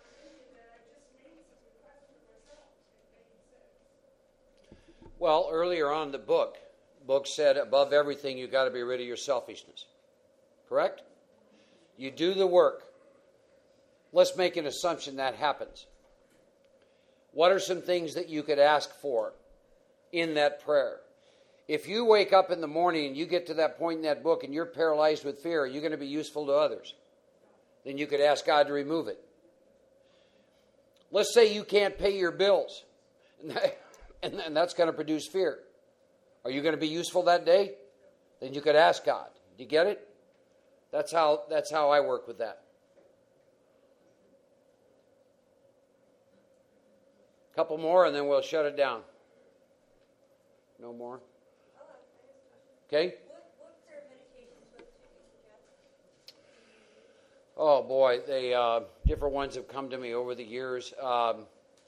[SPEAKER 1] Well, earlier on in the book, book said above everything you got to be rid of your selfishness. Correct? You do the work. Let's make an assumption that happens. What are some things that you could ask for in that prayer? If you wake up in the morning and you get to that point in that book and you're paralyzed with fear, are you going to be useful to others? Then you could ask God to remove it. Let's say you can't pay your bills, and that's going to produce fear. Are you going to be useful that day? Then you could ask God. Do you get it? That's how, that's how I work with that. Couple more, and then we'll shut it down. No more? Okay? Oh, boy, they uh, different ones have come to me over the years. Um,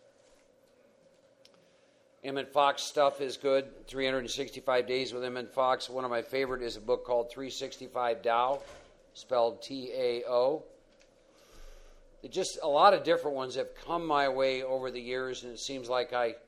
[SPEAKER 1] Emmett Fox stuff is good. three hundred sixty-five Days with Emmett Fox. One of my favorite is a book called three sixty-five Tao, spelled T A O. It just a lot of different ones have come my way over the years, and it seems like I,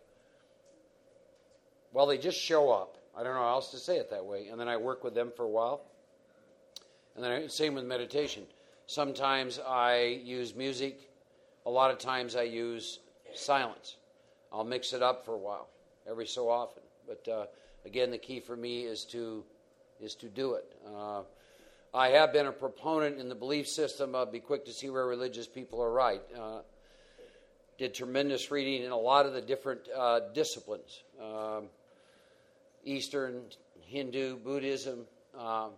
[SPEAKER 1] well, they just show up. I don't know how else to say it that way. And then I work with them for a while. And then I, same with meditation. Sometimes I use music. A lot of times I use silence. I'll mix it up for a while, every so often. But uh, again, the key for me is to is to do it. Uh, I have been a proponent in the belief system of be quick to see where religious people are right. Uh, did tremendous reading in a lot of the different uh, disciplines, um, Eastern, Hindu, Buddhism, um,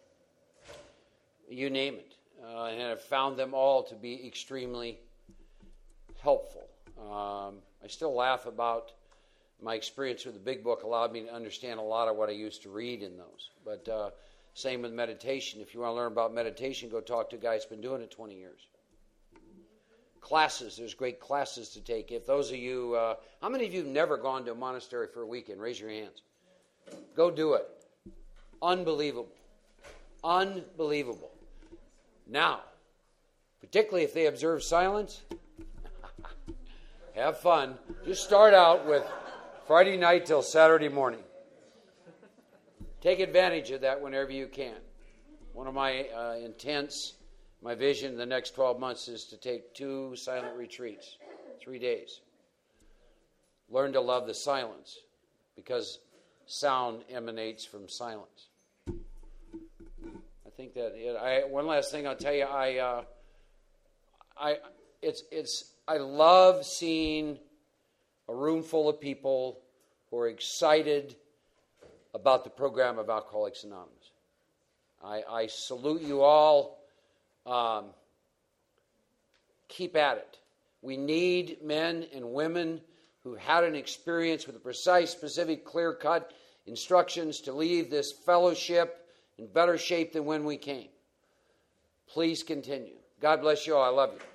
[SPEAKER 1] you name it. Uh, and I've found them all to be extremely helpful. Um, I still laugh about my experience with the Big Book allowed me to understand a lot of what I used to read in those. But uh, same with meditation. If you want to learn about meditation, go talk to a guy who's been doing it twenty years. Classes, there's great classes to take. If those of you, uh, how many of you have never gone to a monastery for a weekend? Raise your hands. Go do it. Unbelievable. Unbelievable. Now, particularly if they observe silence, have fun. Just start out with Friday night till Saturday morning. Take advantage of that whenever you can. One of my uh, intents, my vision in the next twelve months is to take two silent retreats, three days. Learn to love the silence because sound emanates from silence. I think that it, I, one last thing I'll tell you, I, uh, I, it's, it's, I love seeing a room full of people who are excited about the program of Alcoholics Anonymous. I, I salute you all. Um, keep at it. We need men and women who had an experience with precise, specific, clear-cut instructions to leave this fellowship in better shape than when we came. Please continue. God bless you all. I love you.